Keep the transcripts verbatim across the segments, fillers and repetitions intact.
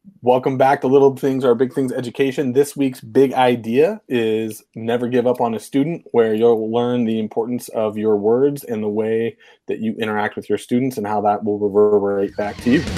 Welcome back to Little Things Are Big Things Education. This week's big idea is never give up on a student, where you'll learn the importance of your words and the way that you interact with your students and how that will reverberate back to you.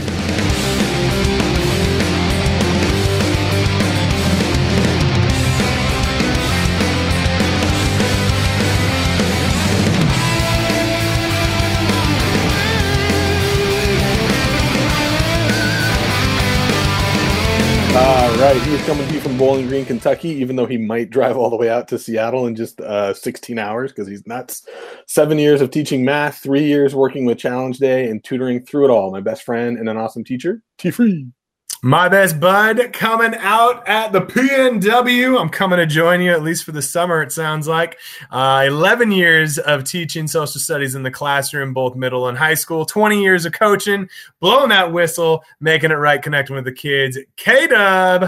All right, he's coming to you from Bowling Green, Kentucky, even though he might drive all the way out to Seattle in just uh, sixteen hours because he's nuts. Seven years of teaching math, three years working with Challenge Day and tutoring through it all. My best friend and an awesome teacher, T Free. My best bud coming out at the P N W. I'm coming to join you, at least for the summer, it sounds like. Uh, eleven years of teaching social studies in the classroom, both middle and high school. twenty years of coaching, blowing that whistle, making it right, connecting with the kids. K-Dub.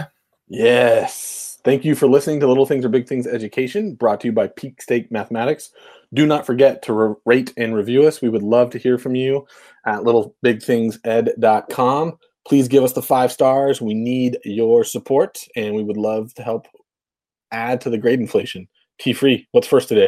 Yes. Thank you for listening to Little Things Are Big Things Education, brought to you by Peak State Mathematics. Do not forget to re- rate and review us. We would love to hear from you at little big things ed dot com. Please give us the five stars. We need your support, and we would love to help add to the grade inflation. T-Free, what's first today?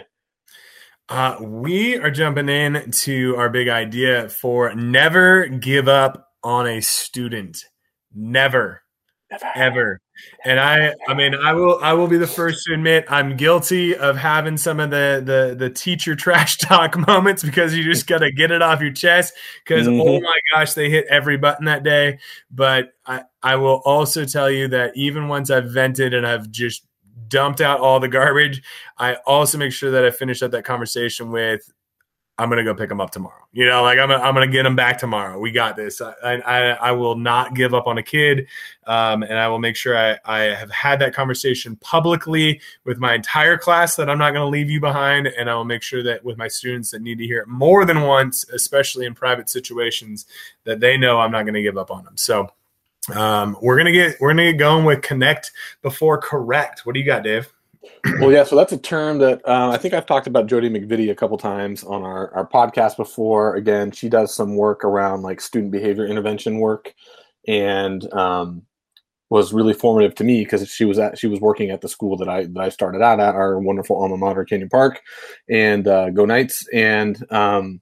Uh, we are jumping in to our big idea for never give up on a student. Never. Never. Ever. And I, I mean, I will, I will be the first to admit I'm guilty of having some of the, the, the teacher trash talk moments, because you just got to get it off your chest because, mm-hmm. oh my gosh, they hit every button that day. But I, I will also tell you that even once I've vented and I've just dumped out all the garbage, I also make sure that I finish up that conversation with, I'm going to go pick them up tomorrow. You know, like I'm, I'm going to get them back tomorrow. We got this. I, I, I will not give up on a kid. Um, and I will make sure I, I have had that conversation publicly with my entire class that I'm not going to leave you behind. And I will make sure that with my students that need to hear it more than once, especially in private situations, that they know I'm not going to give up on them. So um, we're going to get, we're going to get going with connect before correct. What do you got, Dave? Well, yeah, so that's a term that uh, I think I've talked about Jody McVitie a couple times on our, our podcast before. Again, she does some work around like student behavior intervention work, and um, was really formative to me because she was at she was working at the school that I that I started out at, our wonderful alma mater, Canyon Park, and uh, Go Knights. And um,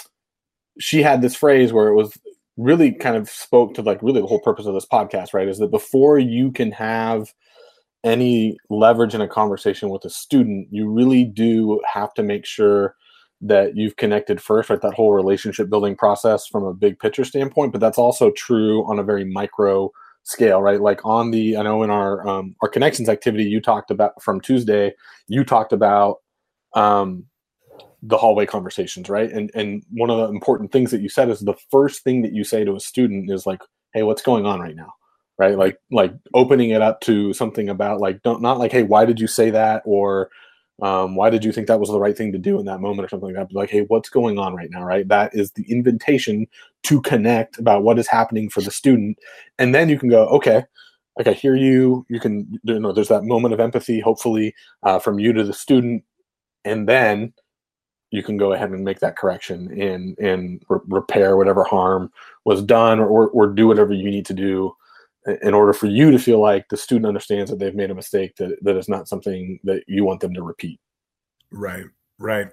she had this phrase where it was really kind of spoke to like really the whole purpose of this podcast, right? Is that before you can have any leverage in a conversation with a student, you really do have to make sure that you've connected first, right? That whole relationship building process from a big picture standpoint, but that's also true on a very micro scale, right? Like on the, I know in our, um, our connections activity, you talked about from Tuesday, you talked about, um, the hallway conversations, right? And, and one of the important things that you said is the first thing that you say to a student is like, hey, what's going on right now? Right. Like, like opening it up to something about like, don't, not like, hey, why did you say that? Or um, why did you think that was the right thing to do in that moment or something like that? But like, hey, what's going on right now? Right. That is the invitation to connect about what is happening for the student. And then you can go, okay, like I hear you, you can, you know, there's that moment of empathy, hopefully uh, from you to the student. And then you can go ahead and make that correction and, and re- repair whatever harm was done, or, or, or do whatever you need to do in order for you to feel like the student understands that they've made a mistake, that, that it's not something that you want them to repeat. Right, right.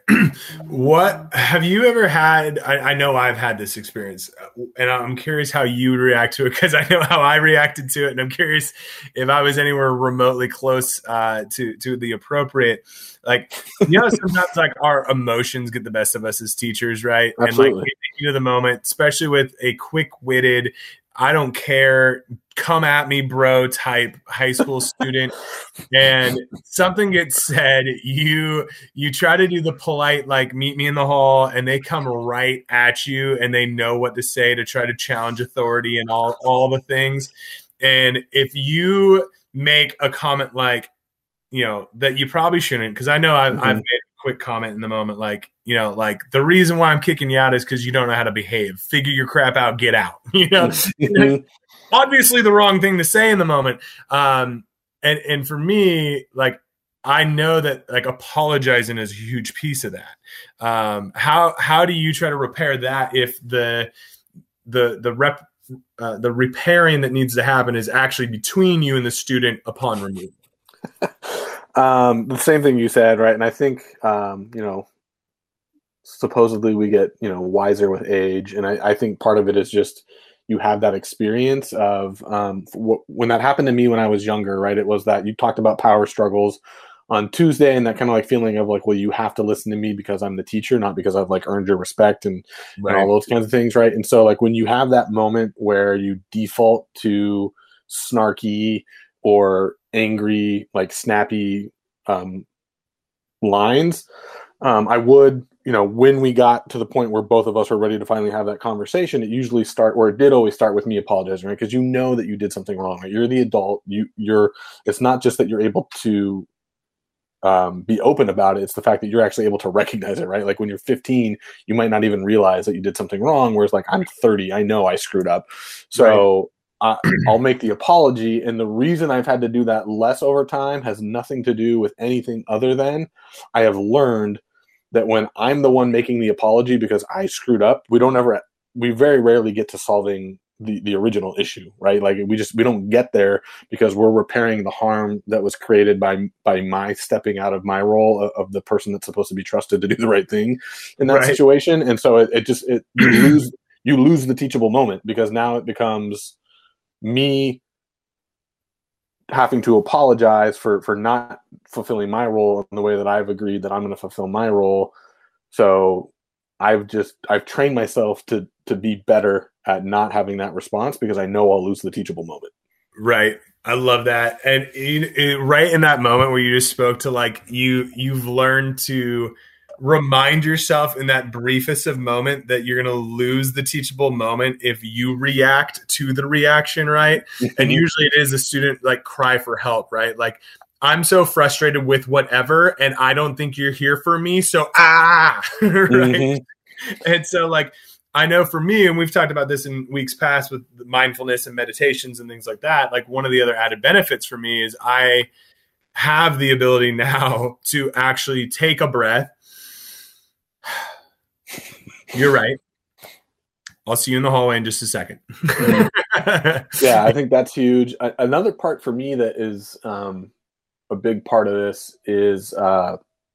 What have you ever had? I, I know I've had this experience, and I'm curious how you would react to it, because I know how I reacted to it, and I'm curious if I was anywhere remotely close uh, to to the appropriate. Like, you know, sometimes like our emotions get the best of us as teachers, right? Absolutely. And like we think of the moment, especially with a quick-witted, I don't care, come at me, bro type high school student, and something gets said, you you try to do the polite, like, meet me in the hall, and they come right at you, and they know what to say to try to challenge authority and all, all the things. And if you make a comment like, you know, that you probably shouldn't, because I know I've, mm-hmm. I've made a quick comment in the moment, like, you know, like, the reason why I'm kicking you out is because you don't know how to behave. Figure your crap out, get out. You know, mm-hmm. Obviously the wrong thing to say in the moment. Um, and and for me, like, I know that like apologizing is a huge piece of that. Um, how how do you try to repair that if the the the rep uh, the repairing that needs to happen is actually between you and the student upon removal. um, the same thing you said, right? And I think, um, you know, supposedly we get, you know, wiser with age. And I, I think part of it is just you have that experience of um, w- when that happened to me when I was younger, right? It was that you talked about power struggles on Tuesday and that kind of like feeling of like, well, you have to listen to me because I'm the teacher, not because I've like earned your respect and, right. and all those kinds of things, right? And so like when you have that moment where you default to snarky or angry, like snappy um, lines, um, I would, you know, when we got to the point where both of us were ready to finally have that conversation, it usually start, or it did always start with me apologizing, right? Because you know that you did something wrong, right? You're the adult. You, you're. It's not just that you're able to um, be open about it. It's the fact that you're actually able to recognize it, right? Like when you're fifteen, you might not even realize that you did something wrong. Whereas like I'm thirty, I know I screwed up. So right. I, I'll make the apology. And the reason I've had to do that less over time has nothing to do with anything other than I have learned that when I'm the one making the apology because I screwed up, we don't ever, we very rarely get to solving the, the original issue, right? Like we just, we don't get there because we're repairing the harm that was created by, by my stepping out of my role of, of the person that's supposed to be trusted to do the right thing in that right. situation. And so it, it just, it, you lose, you lose the teachable moment because now it becomes me having to apologize for, for not fulfilling my role in the way that I've agreed that I'm going to fulfill my role. So I've just, I've trained myself to, to be better at not having that response because I know I'll lose the teachable moment. Right. I love that. And it, it, right in that moment where you just spoke to like, you, you've learned to remind yourself in that briefest of moment that you're going to lose the teachable moment if you react to the reaction, right? And usually it is a student like cry for help, right? Like, I'm so frustrated with whatever, and I don't think you're here for me. So, ah, right. Mm-hmm. And so like, I know for me, and we've talked about this in weeks past with mindfulness and meditations and things like that. Like one of the other added benefits for me is I have the ability now to actually take a breath. You're right. I'll see you in the hallway in just a second. Yeah, I think that's huge. Another part for me that is um, a big part of this is uh,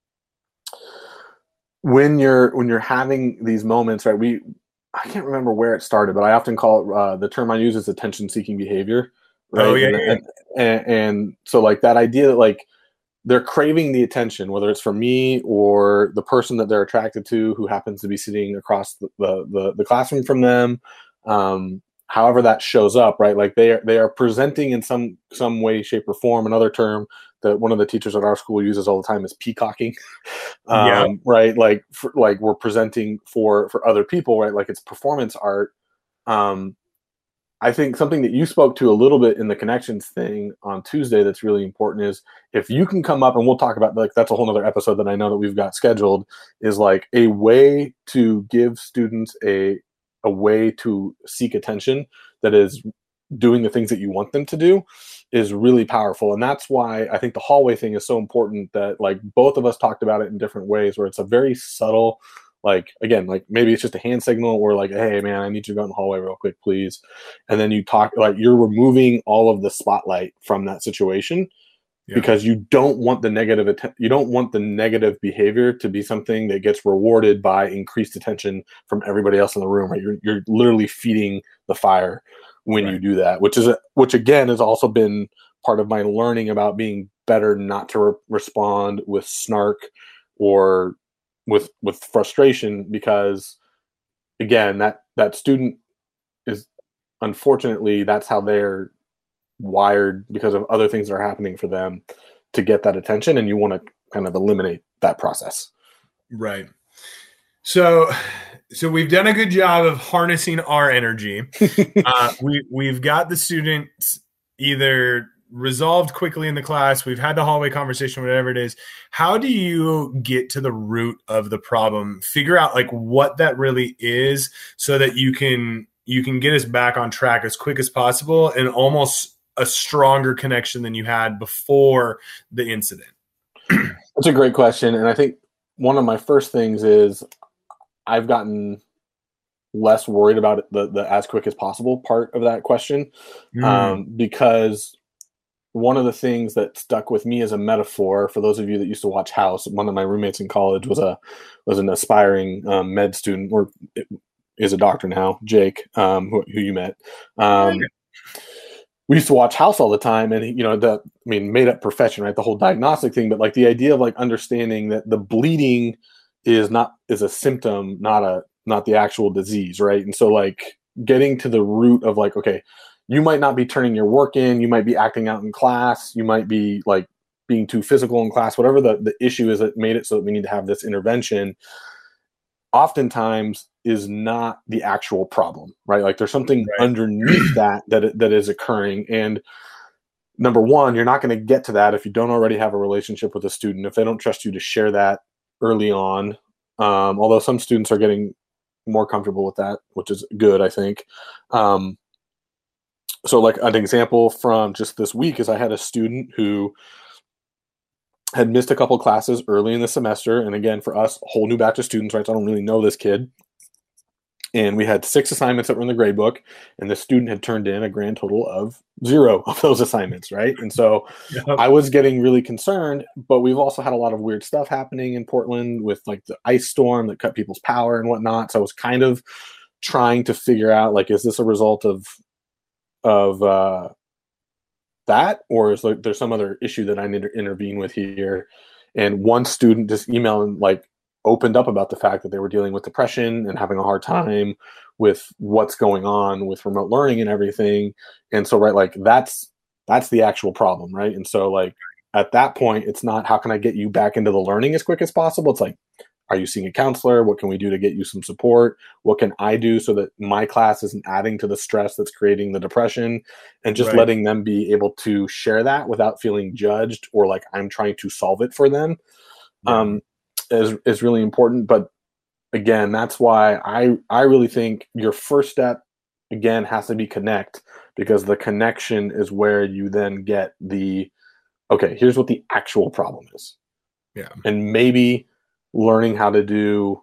when you're when you're having these moments, right? We I can't remember where it started, but I often call it uh, the term I use is attention-seeking behavior, right? Oh yeah, and, yeah. And, and, and so like that idea that like they're craving the attention, whether it's from me or the person that they're attracted to who happens to be sitting across the, the, the, the classroom from them. Um, however that shows up, right? Like they are, they are presenting in some, some way, shape or form. Another term that one of the teachers at our school uses all the time is peacocking. um, yeah. Right. Like, for, like we're presenting for, for other people, right? Like it's performance art. Um, I think something that you spoke to a little bit in the connections thing on Tuesday that's really important is if you can come up, and we'll talk about, like, that's a whole nother episode that I know that we've got scheduled, is like a way to give students a a way to seek attention that is doing the things that you want them to do is really powerful. And that's why I think the hallway thing is so important, that like both of us talked about it in different ways, where it's a very subtle, like, again, like maybe it's just a hand signal or like, hey man, I need you to go in the hallway real quick, please. And then you talk, like you're removing all of the spotlight from that situation. Yeah. Because you don't want the negative, att- you don't want the negative behavior to be something that gets rewarded by increased attention from everybody else in the room, right? You're, you're literally feeding the fire when right. you do that, which is, a, which again has also been part of my learning about being better not to re- respond with snark or with with frustration, because again that that student is, unfortunately, that's how they're wired because of other things that are happening for them to get that attention, and you want to kind of eliminate that process. Right. So so we've done a good job of harnessing our energy. uh, we we've got the students either resolved quickly in the class, we've had the hallway conversation, whatever it is. How do you get to the root of the problem, figure out like what that really is, so that you can you can get us back on track as quick as possible and almost a stronger connection than you had before the incident? That's a great question. And I think one of my first things is I've gotten less worried about the, the as quick as possible part of that question. Mm. Um, because one of the things that stuck with me as a metaphor, for those of you that used to watch House, one of my roommates in college was a was an aspiring um, med student, or is a doctor now, Jake, um, who, who you met. Um, we used to watch House all the time, and you know, the I mean, made up profession, right? The whole diagnostic thing, but like the idea of like understanding that the bleeding is not is a symptom, not a not the actual disease, right? And so like getting to the root of like, okay, you might not be turning your work in, you might be acting out in class, you might be like being too physical in class, whatever the, the issue is that made it so that we need to have this intervention, oftentimes is not the actual problem, right? Like there's something Right. underneath that that that is occurring. And number one, you're not going to get to that if you don't already have a relationship with a student, if they don't trust you to share that early on. Um, although some students are getting more comfortable with that, which is good, I think. Um, so like an example from just this week is I had a student who had missed a couple classes early in the semester. And again, for us, a whole new batch of students, right? So I don't really know this kid. And we had six assignments that were in the grade book, and the student had turned in a grand total of zero of those assignments, right? And so Yep. I was getting really concerned, but we've also had a lot of weird stuff happening in Portland with like the ice storm that cut people's power and whatnot. So I was kind of trying to figure out, like, is this a result of of uh, that, or is there, there's some other issue that I need to intervene with here? And one student just emailed, like, opened up about the fact that they were dealing with depression and having a hard time with what's going on with remote learning and everything. And so, right, like that's, that's the actual problem. Right. And so like at that point, it's not, how can I get you back into the learning as quick as possible? It's like, are you seeing a counselor? What can we do to get you some support? What can I do so that my class isn't adding to the stress that's creating the depression? And just Right. letting them be able to share that without feeling judged or like I'm trying to solve it for them. Yeah. Um, is is really important. But again, that's why I I really think your first step again has to be connect, because the connection is where you then get the, okay, here's what the actual problem is. Yeah. And maybe learning how to do,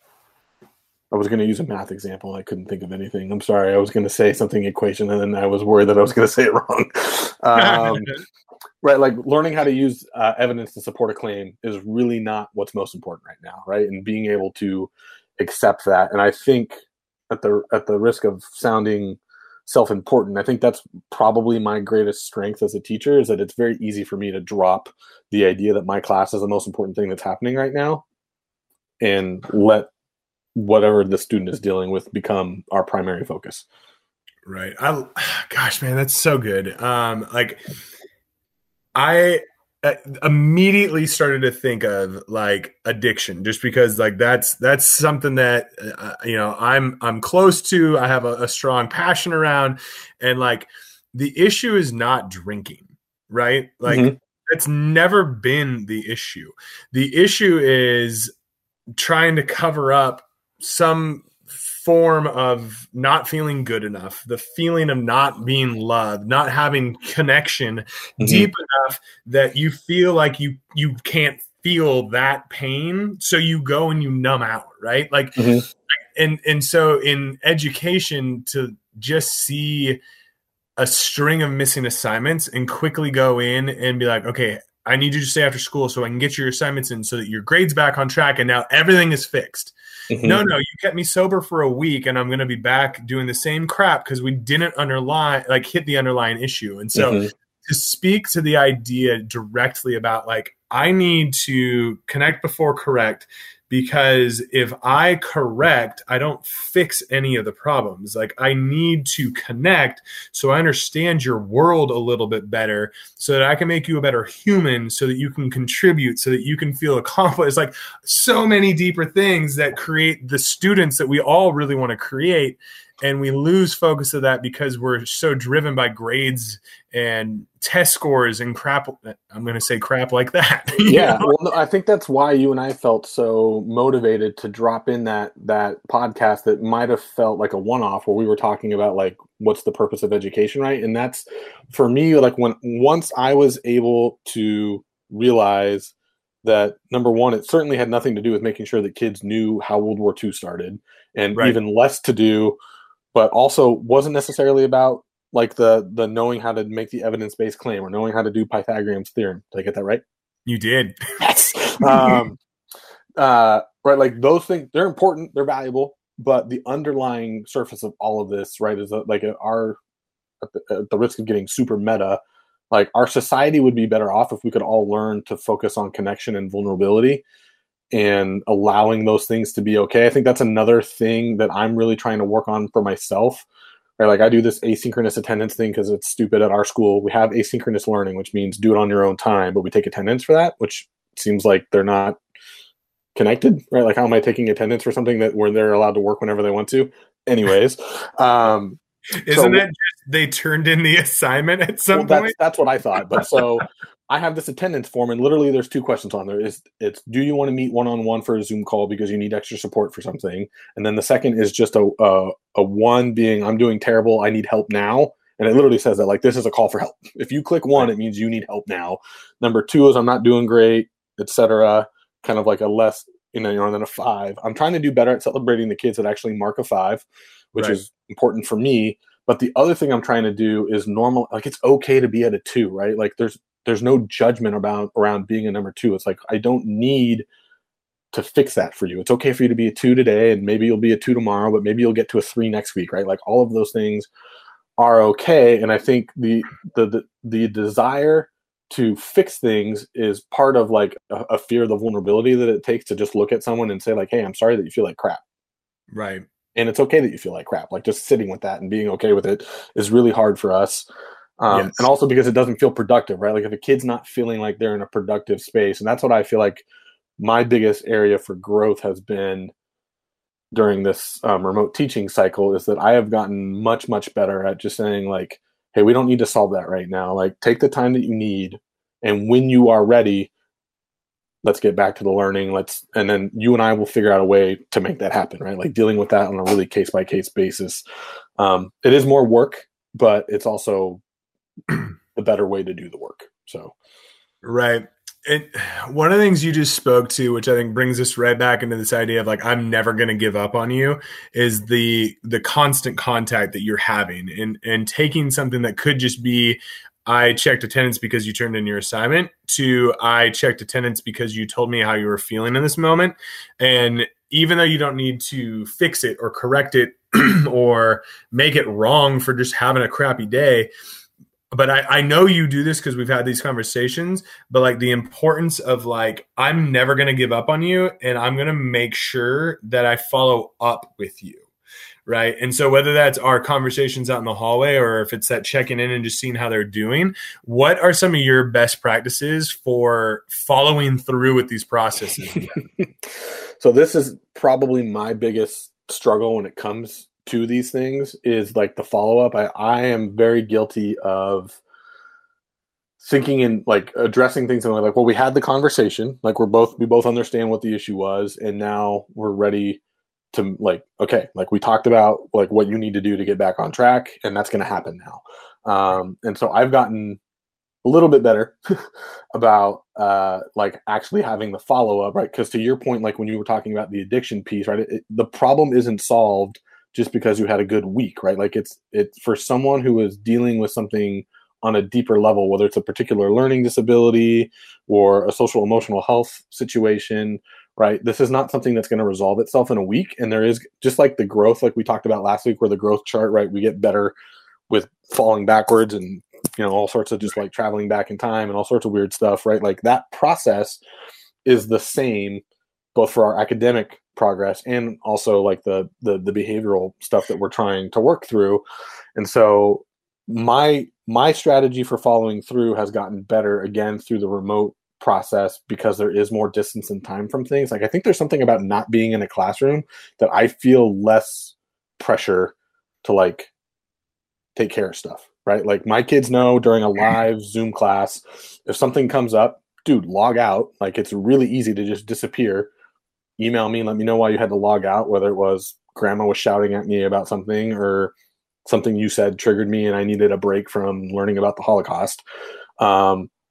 I was going to use a math example. I couldn't think of anything. I'm sorry. I was going to say something equation, and then I was worried that I was going to say it wrong. Um, right. Like learning how to use uh, evidence to support a claim is really not what's most important right now. Right. And being able to accept that. And I think at the, at the risk of sounding self-important, I think that's probably my greatest strength as a teacher, is that it's very easy for me to drop the idea that my class is the most important thing that's happening right now and let whatever the student is dealing with become our primary focus. Right. I, gosh, man, that's so good. Um, like I uh, immediately started to think of like addiction, just because like that's, that's something that, uh, you know, I'm, I'm close to, I have a, a strong passion around, and like the issue is not drinking, right? Like Mhm. it's never been the issue. The issue is trying to cover up some form of not feeling good enough, the feeling of not being loved, not having connection Mhm. deep enough that you feel like you you can't feel that pain, so you go and you numb out, right? Like Mhm. and and so in education, to just see a string of missing assignments and quickly go in and be like, okay, I need you to stay after school so I can get your assignments in so that your grade's back on track and now everything is fixed. Mhm. No, no, you kept me sober for a week and I'm going to be back doing the same crap because we didn't underline, like hit the underlying issue. And so Mhm. to speak to the idea directly about like, I need to connect before correct, because if I correct, I don't fix any of the problems. Like I need to connect so I understand your world a little bit better, so that I can make you a better human, so that you can contribute, so that you can feel accomplished. It's like so many deeper things that create the students that we all really want to create. And we lose focus of that because we're so driven by grades and test scores and crap. I'm going to say crap like that. Yeah. know? Well, no, I think that's why you and I felt so motivated to drop in that, that podcast that might've felt like a one-off, where we were talking about like, what's the purpose of education. Right. And that's for me, like when, once I was able to realize that number one, it certainly had nothing to do with making sure that kids knew how World War Two started, and Right. even less to do, but also wasn't necessarily about like the the knowing how to make the evidence-based claim or knowing how to do Pythagorean's theorem. Did I get that right? You did. Yes. um, uh, right. Like those things, they're important, they're valuable, but the underlying surface of all of this, right, is that, like our, at the, at the risk of getting super meta, like our society would be better off if we could all learn to focus on connection and vulnerability and allowing those things to be okay. I think that's another thing that I'm really trying to work on for myself. Right? Like I do this asynchronous attendance thing because it's stupid at our school. We have asynchronous learning, which means do it on your own time, but we take attendance for that, which seems like they're not connected, right? Like how am I taking attendance for something that where they're allowed to work whenever they want to? Anyways, um, Isn't so, it just they turned in the assignment at some well, point? That's, that's what I thought. But so I have this attendance form, and literally there's two questions on there. It's, it's do you want to meet one-on-one for a Zoom call because you need extra support for something? And then the second is just a, a, a one being, I'm doing terrible, I need help now. And it literally says that, like, this is a call for help. If you click one, it means you need help now. Number two is I'm not doing great, et cetera. Kind of like a less, you know, than a five. I'm trying to do better at celebrating the kids that actually mark a five, which right. is important for me. But the other thing I'm trying to do is normal, like it's okay to be at a two, right? Like there's there's no judgment about around being a number two. It's like I don't need to fix that for you. It's okay for you to be a two today, and maybe you'll be a two tomorrow, but maybe you'll get to a three next week, right? Like all of those things are okay. And I think the the the, the desire to fix things is part of like a, a fear of the vulnerability that it takes to just look at someone and say like, hey, I'm sorry that you feel like crap. Right. And it's okay that you feel like crap. Like just sitting with that and being okay with it is really hard for us. Um, yes. And also because it doesn't feel productive, right? Like if a kid's not feeling like they're in a productive space, and that's what I feel like my biggest area for growth has been during this um, remote teaching cycle, is that I have gotten much, much better at just saying like, hey, we don't need to solve that right now. Like take the time that you need. And when you are ready, let's get back to the learning. Let's, and then you and I will figure out a way to make that happen, right? Like dealing with that on a really case by case basis. Um, it is more work, but it's also the better way to do the work. So, right. And one of the things you just spoke to, which I think brings us right back into this idea of like, I'm never going to give up on you, is the, the constant contact that you're having and, and taking something that could just be, I checked attendance because you turned in your assignment, to I checked attendance because you told me how you were feeling in this moment. And even though you don't need to fix it or correct it or make it wrong for just having a crappy day, but I, I know you do this because we've had these conversations, but like the importance of like, I'm never going to give up on you, and I'm going to make sure that I follow up with you. Right. And so whether that's our conversations out in the hallway or if it's that checking in and just seeing how they're doing, what are some of your best practices for following through with these processes? So this is probably my biggest struggle when it comes to these things, is like the follow-up. I, I am very guilty of thinking and like addressing things and like, well, we had the conversation, like we're both, we both understand what the issue was, and now we're ready to like, okay, like we talked about like what you need to do to get back on track, and that's going to happen now. Um, and so I've gotten a little bit better about uh, like actually having the follow-up, right? Because to your point, like when you were talking about the addiction piece, right, it, it, the problem isn't solved just because you had a good week, right? Like it's, it's for someone who is dealing with something on a deeper level, whether it's a particular learning disability or a social emotional health situation, right? This is not something that's going to resolve itself in a week. And there is, just like the growth, like we talked about last week, where the growth chart, right? We get better with falling backwards and, you know, all sorts of just like traveling back in time and all sorts of weird stuff, right? Like that process is the same both for our academic progress and also like the, the, the behavioral stuff that we're trying to work through. And so my, my strategy for following through has gotten better again through the remote process, because there is more distance and time from things. Like I think there's something about not being in a classroom that I feel less pressure to like take care of stuff, right? Like my kids know during a live Zoom class, if something comes up, dude, log out. Like it's really easy to just disappear. Email me and let me know why you had to log out, whether it was grandma was shouting at me about something or something you said triggered me and I needed a break from learning about the Holocaust. Um,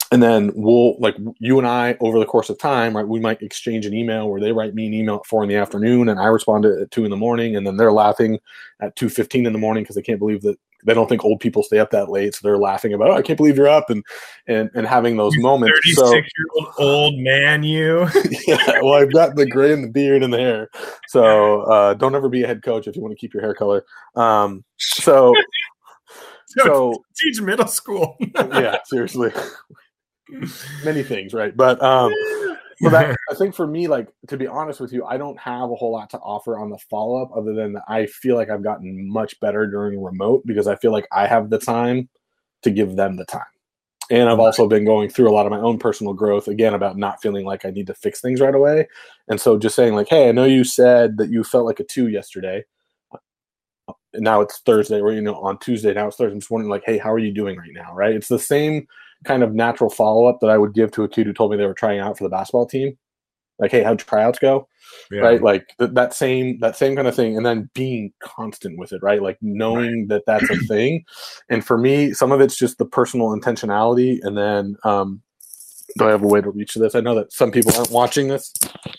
And then we'll, like, you and I, over the course of time, right, we might exchange an email where they write me an email at four in the afternoon and I respond at two in the morning. And then they're laughing at two fifteen in the morning because they can't believe that they don't think old people stay up that late. So they're laughing about, oh, I can't believe you're up, and, and, and having those you moments. thirty-six-year-old so, old man, you. Yeah, well, I've got the gray and the beard and the hair. So uh, don't ever be a head coach if you want to keep your hair color. Um, so, so, so teach middle school. Yeah, seriously. Many things, right? But um so that, I think for me, like, to be honest with you, I don't have a whole lot to offer on the follow-up other than I feel like I've gotten much better during remote because I feel like I have the time to give them the time. And I've also been going through a lot of my own personal growth, again, about not feeling like I need to fix things right away. And so just saying, like, hey, I know you said that you felt like a two yesterday. And now it's Thursday, or, you know, on Tuesday, now it's Thursday. I'm just wondering, like, hey, how are you doing right now, right? It's the same kind of natural follow-up that I would give to a kid who told me they were trying out for the basketball team. Like, hey, how'd tryouts go? Yeah. Right? Like th- that same that same kind of thing. And then being constant with it, right? Like knowing right. that that's a thing. And for me, some of it's just the personal intentionality. And then um, do I have a way to reach this? I know that some people aren't watching this.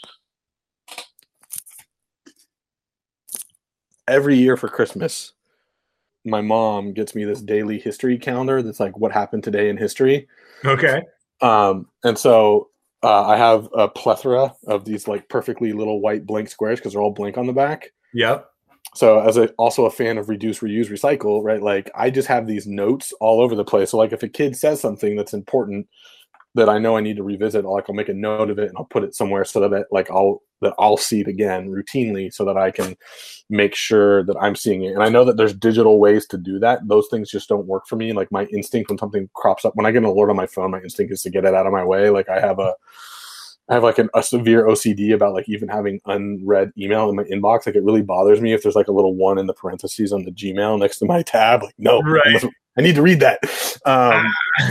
Every year for Christmas, my mom gets me this daily history calendar that's like what happened today in history. Okay. Um, and so uh, I have a plethora of these like perfectly little white blank squares because they're all blank on the back. Yep. So as a, also a fan of reduce, reuse, recycle, right? Like I just have these notes all over the place. So like if a kid says something that's important that I know I need to revisit, like I'll make a note of it and I'll put it somewhere so that it, like I'll that I'll see it again routinely so that I can make sure that I'm seeing it. And I know that there's digital ways to do that. Those things just don't work for me. Like my instinct when something crops up, when I get an alert on my phone, my instinct is to get it out of my way. Like I have a, I have like an, a severe O C D about like even having unread email in my inbox. Like it really bothers me if there's like a little one in the parentheses on the Gmail next to my tab. Like, no, right. I need to read that. Um,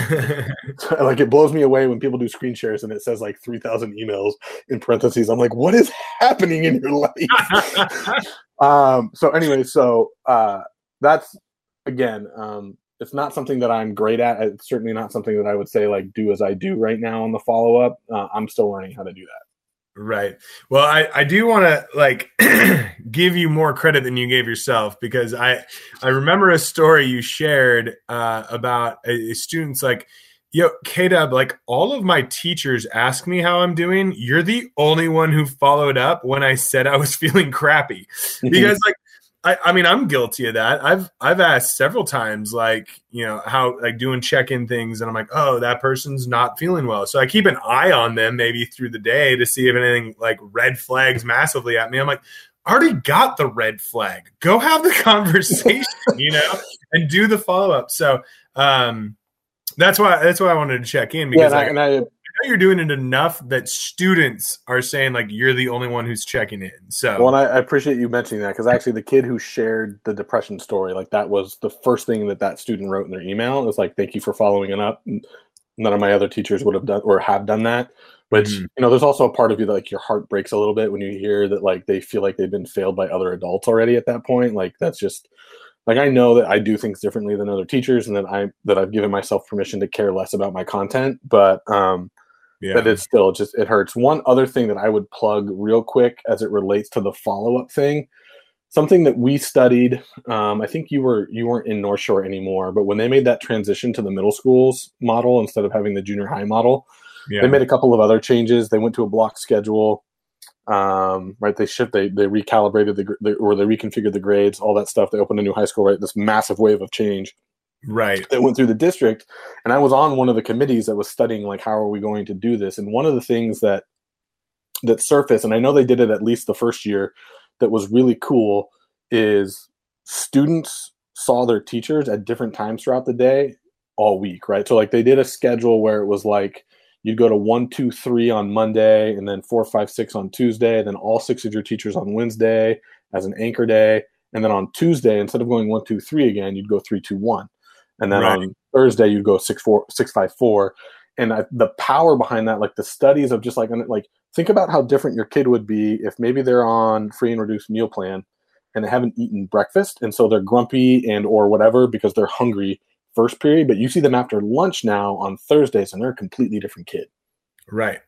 like it blows me away when people do screen shares and it says like three thousand emails in parentheses. I'm like, what is happening in your life? um, so anyway, so uh, that's, again, um, it's not something that I'm great at. It's certainly not something that I would say like do as I do right now on the follow-up. Uh, I'm still learning how to do that. Right. Well, I, I do want to like give you more credit than you gave yourself because I I remember a story you shared uh, about a, a student's like, yo, K-Dub, like all of my teachers ask me how I'm doing. You're the only one who followed up when I said I was feeling crappy because like, I, I mean, I'm guilty of that. I've I've asked several times, like, you know, how like doing check-in things, and I'm like, oh, that person's not feeling well. So I keep an eye on them maybe through the day to see if anything like red flags massively at me. I'm like, I already got the red flag. Go have the conversation, you know, and do the follow-up. So um, that's why that's why I wanted to check in because yeah, I, and I, and I know you're doing it enough that students are saying like you're the only one who's checking in. So well, and I, I appreciate you mentioning that because actually the kid who shared the depression story, like that was the first thing that that student wrote in their email. It was like, thank you for following it up. None of my other teachers would have done or have done that, which, mm-hmm. you know, there's also a part of you that like your heart breaks a little bit when you hear that like they feel like they've been failed by other adults already at that point. Like that's just like, I know that I do things differently than other teachers and that I, that I've given myself permission to care less about my content, but, um, yeah. But it's still just, it hurts. One other thing that I would plug real quick as it relates to the follow-up thing, something that we studied, um, I think you were, you weren't in North Shore anymore, but when they made that transition to the middle schools model instead of having the junior high model, yeah. they made a couple of other changes. They went to a block schedule, um, right? They shift, they, they recalibrated the, the, or they reconfigured the grades, all that stuff. They opened a new high school, right? This massive wave of change. Right. That went through the district. And I was on one of the committees that was studying, like, how are we going to do this? And one of the things that, that surfaced, and I know they did it at least the first year, that was really cool is students saw their teachers at different times throughout the day all week, right? So like they did a schedule where it was like, you'd go to one, two, three on Monday and then four, five, six on Tuesday, then all six of your teachers on Wednesday as an anchor day. And then on Tuesday, instead of going one, two, three again, you'd go three, two, one. And then right. on Thursday, you'd go six, four, six, five, four. And I, the power behind that, like the studies of just like, like, think about how different your kid would be if maybe they're on free and reduced meal plan and they haven't eaten breakfast. And so they're grumpy and, or whatever, because they're hungry first period, but you see them after lunch now on Thursdays, and they're a completely different kid. Right.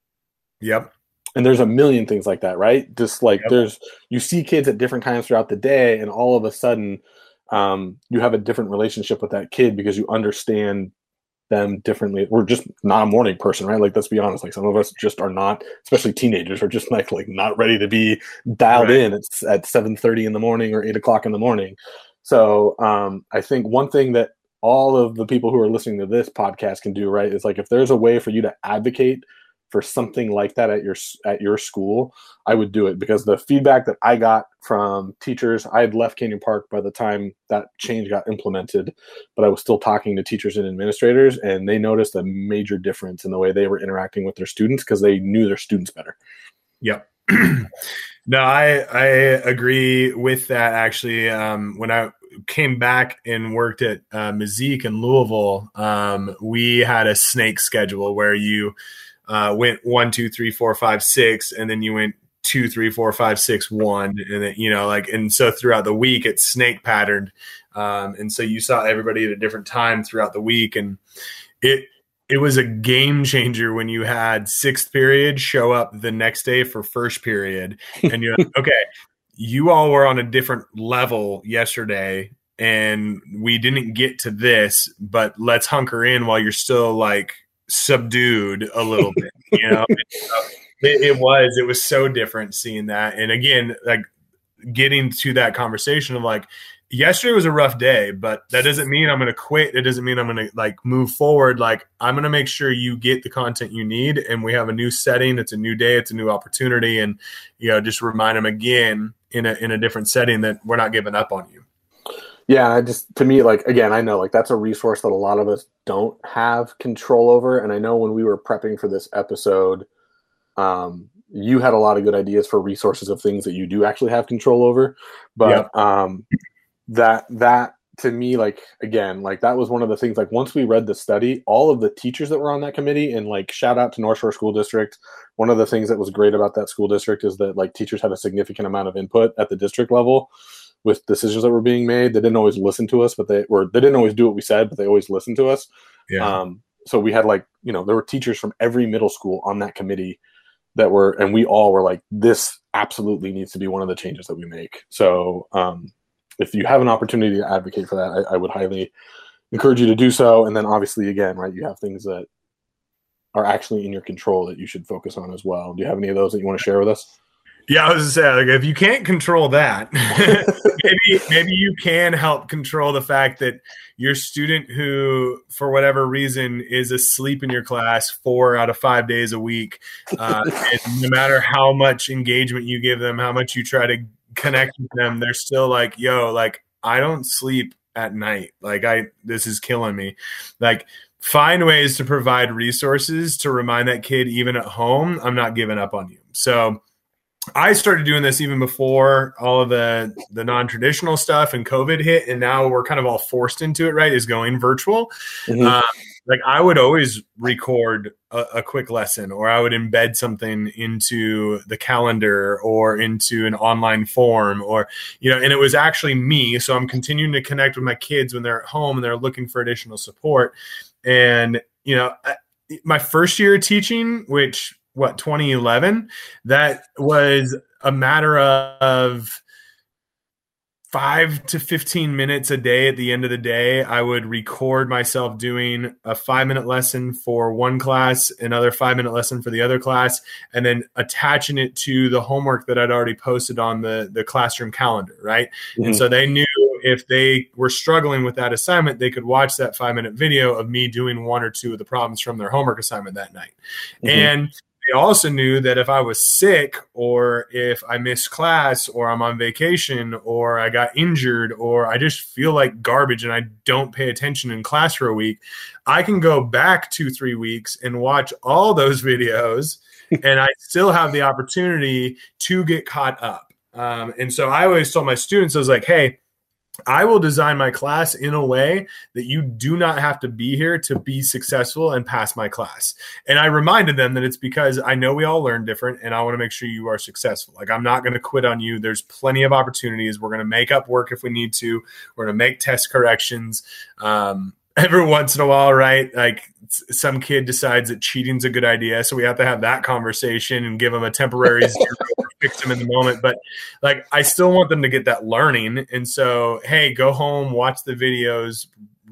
Yep. And there's a million things like that, right? Just like Yep. there's, you see kids at different times throughout the day, and all of a sudden um, you have a different relationship with that kid because you understand them differently. We're just not a morning person, right? Like, let's be honest. Like, some of us just are not, especially teenagers, are just like like not ready to be dialed Right. in. It's at seven thirty in the morning or eight o'clock in the morning. So um, I think one thing that all of the people who are listening to this podcast can do, right, is like, if there's a way for you to advocate for something like that at your at your school, I would do it, because the feedback that I got from teachers, I had left Canyon Park by the time that change got implemented, but I was still talking to teachers and administrators, and they noticed a major difference in the way they were interacting with their students because they knew their students better. Yep. No, I I agree with that. Actually, um, when I came back and worked at uh, Mazik in Louisville, um, we had a snake schedule where you Uh, went one, two, three, four, five, six, and then you went two, three, four, five, six, one, and then, you know, like, and so throughout the week it's snake patterned, um, and so you saw everybody at a different time throughout the week, and it it was a game changer when you had sixth period show up the next day for first period, and you're like, okay, you all were on a different level yesterday, and we didn't get to this, but let's hunker in while you're still like subdued a little bit, you know. it, it was it was so different seeing that. And again, like, getting to that conversation of like, yesterday was a rough day, but that doesn't mean I'm going to quit. It doesn't mean I'm going to like move forward. Like, I'm going to make sure you get the content you need, and we have a new setting. It's a new day. It's a new opportunity. And, you know, just remind them again in a, in a different setting that we're not giving up on you. Yeah, I just, to me, like, again, I know, like, that's a resource that a lot of us don't have control over. And I know when we were prepping for this episode, um, you had a lot of good ideas for resources of things that you do actually have control over. But Yep. um, that, that to me, like, again, like, that was one of the things, like, once we read the study, all of the teachers that were on that committee, and like, shout out to North Shore School District. One of the things that was great about that school district is that, like, teachers had a significant amount of input at the district level with decisions that were being made. They didn't always listen to us, but they were, they didn't always do what we said, but they always listened to us. Yeah. Um, so we had, like, you know, there were teachers from every middle school on that committee that were, and we all were like, this absolutely needs to be one of the changes that we make. So um, if you have an opportunity to advocate for that, I, I would highly encourage you to do so. And then obviously, again, right, you have things that are actually in your control that you should focus on as well. Do you have any of those that you want to share with us? Yeah, I was just saying, like, if you can't control that, maybe maybe you can help control the fact that your student who, for whatever reason, is asleep in your class four out of five days a week, uh, and no matter how much engagement you give them, how much you try to connect with them, they're still like, yo, like, I don't sleep at night. Like, I, this is killing me. Like, find ways to provide resources to remind that kid, even at home, I'm not giving up on you. So I started doing this even before all of the, the non-traditional stuff and COVID hit, and now we're kind of all forced into it, right, is going virtual. Mm-hmm. Um, like, I would always record a, a quick lesson, or I would embed something into the calendar or into an online form, or, you know, and it was actually me. So I'm continuing to connect with my kids when they're at home and they're looking for additional support. And, you know, my first year of teaching, which, what, twenty eleven, that was a matter of five to fifteen minutes a day. At the end of the day, I would record myself doing a five minute lesson for one class, another five minute lesson for the other class, and then attaching it to the homework that I'd already posted on the, the classroom calendar. Right. Mm-hmm. And so they knew if they were struggling with that assignment, they could watch that five minute video of me doing one or two of the problems from their homework assignment that night. Mm-hmm. And they also knew that if I was sick, or if I missed class, or I'm on vacation, or I got injured, or I just feel like garbage and I don't pay attention in class for a week, I can go back two, three weeks and watch all those videos and I still have the opportunity to get caught up. Um, and so I always told my students, I was like, hey, I will design my class in a way that you do not have to be here to be successful and pass my class. And I reminded them that it's because I know we all learn different, and I want to make sure you are successful. Like, I'm not going to quit on you. There's plenty of opportunities. We're going to make up work if we need to. We're going to make test corrections. Um, every once in a while, right? Like some kid decides that cheating's a good idea. So we have to have that conversation and give them a temporary zero or fix them in the moment. But like, I still want them to get that learning. And so, hey, go home, watch the videos,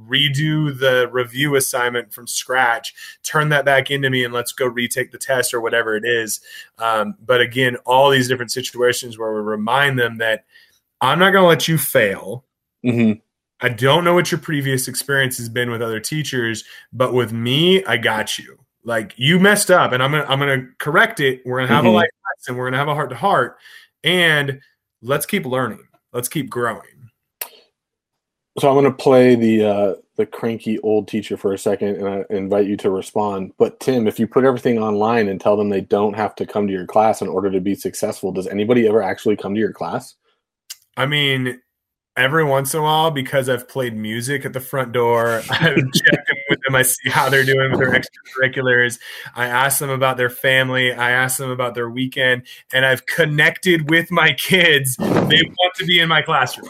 redo the review assignment from scratch, turn that back into me, and let's go retake the test or whatever it is. Um, but again, all these different situations where we remind them that I'm not going to let you fail. Mm-hmm. I don't know what your previous experience has been with other teachers, but with me, I got you. Like, you messed up, and I'm gonna I'm gonna correct it. We're gonna have mm-hmm. a life lesson. We're gonna have a heart to heart, and let's keep learning. Let's keep growing. So I'm gonna play the uh, the cranky old teacher for a second, and I invite you to respond. But Tim, if you put everything online and tell them they don't have to come to your class in order to be successful, does anybody ever actually come to your class? I mean, every once in a while, because I've played music at the front door, I've checked in with them. I see how they're doing with their extracurriculars. I ask them about their family. I ask them about their weekend, and I've connected with my kids. They want to be in my classroom.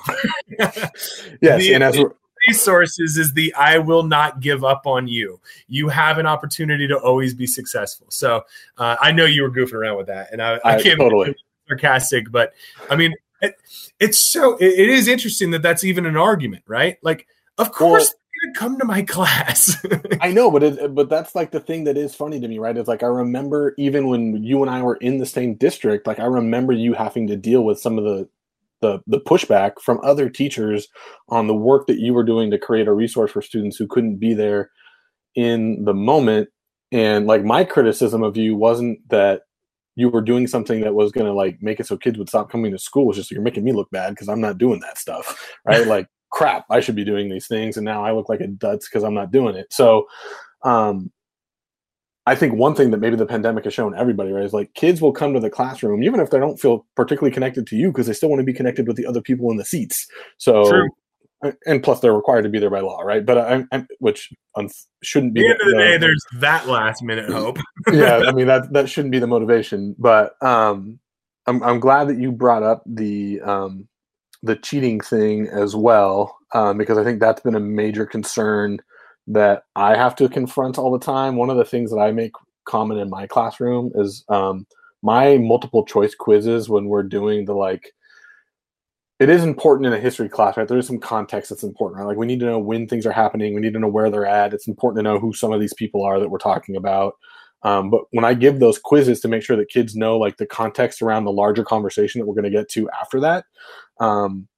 Yes, the, and as the resources is the I will not give up on you. You have an opportunity to always be successful. So uh, I know you were goofing around with that, and I, I, I can't totally be sarcastic, but I mean. It, it's so it, it is interesting that that's even an argument, right? Like, of course well, they're gonna come to my class. I know, but it, but that's like the thing that is funny to me, right? It's like I remember even when you and I were in the same district, like I remember you having to deal with some of the the the pushback from other teachers on the work that you were doing to create a resource for students who couldn't be there in the moment. And like my criticism of you wasn't that you were doing something that was going to like make it so kids would stop coming to school. It's just, you're making me look bad because I'm not doing that stuff, right? Like, crap, I should be doing these things. And now I look like a dutz because I'm not doing it. So um, I think one thing that maybe the pandemic has shown everybody, right, is like kids will come to the classroom, even if they don't feel particularly connected to you, because they still want to be connected with the other people in the seats. So, True. And plus they're required to be there by law, right? But I, I which um, shouldn't be. At the end of the day, there's that last minute hope. Yeah, I mean that that shouldn't be the motivation. But um, I'm I'm glad that you brought up the um, the cheating thing as well, um, because I think that's been a major concern that I have to confront all the time. One of the things that I make common in my classroom is um, my multiple choice quizzes when we're doing the like. It is important in a history class, right? There's some context that's important, right? Like we need to know when things are happening. We need to know where they're at. It's important to know who some of these people are that we're talking about. Um, but when I give those quizzes to make sure that kids know like the context around the larger conversation that we're going to get to after that, um,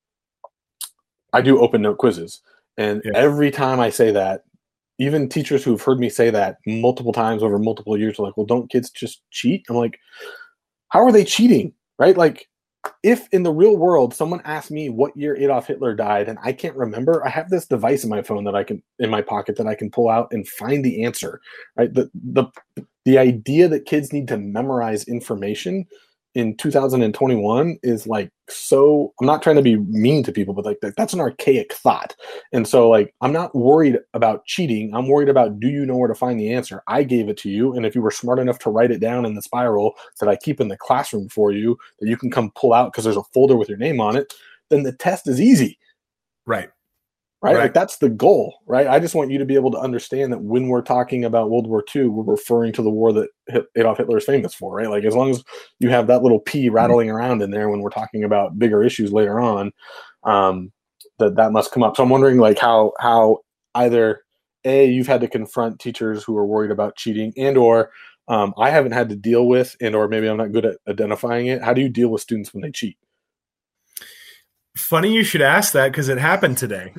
I do open note quizzes. And yeah. Every time I say that, even teachers who've heard me say that multiple times over multiple years are like, well, don't kids just cheat? I'm like, how are they cheating, right? Like, if in the real world someone asked me what year Adolf Hitler died and I can't remember, I have this device in my phone that I can in my pocket that I can pull out and find the answer. Right? The the the idea that kids need to memorize information in two thousand twenty-one is like so. I'm not trying to be mean to people, but like that, that's an archaic thought. And so like I'm not worried about cheating. I'm worried about, do you know where to find the answer? I gave it to you, and if you were smart enough to write it down in the spiral that I keep in the classroom for you, that you can come pull out because there's a folder with your name on it, then the test is easy. Right. Right? Right. Like that's the goal, right? I just want you to be able to understand that when we're talking about World War Two, we're referring to the war that Adolf Hitler is famous for, right? Like as long as you have that little P rattling mm-hmm. around in there when we're talking about bigger issues later on, um, that that must come up. So I'm wondering like how how either A, you've had to confront teachers who are worried about cheating, and or um, I haven't had to deal with, and or maybe I'm not good at identifying it. How do you deal with students when they cheat? Funny you should ask that because it happened today.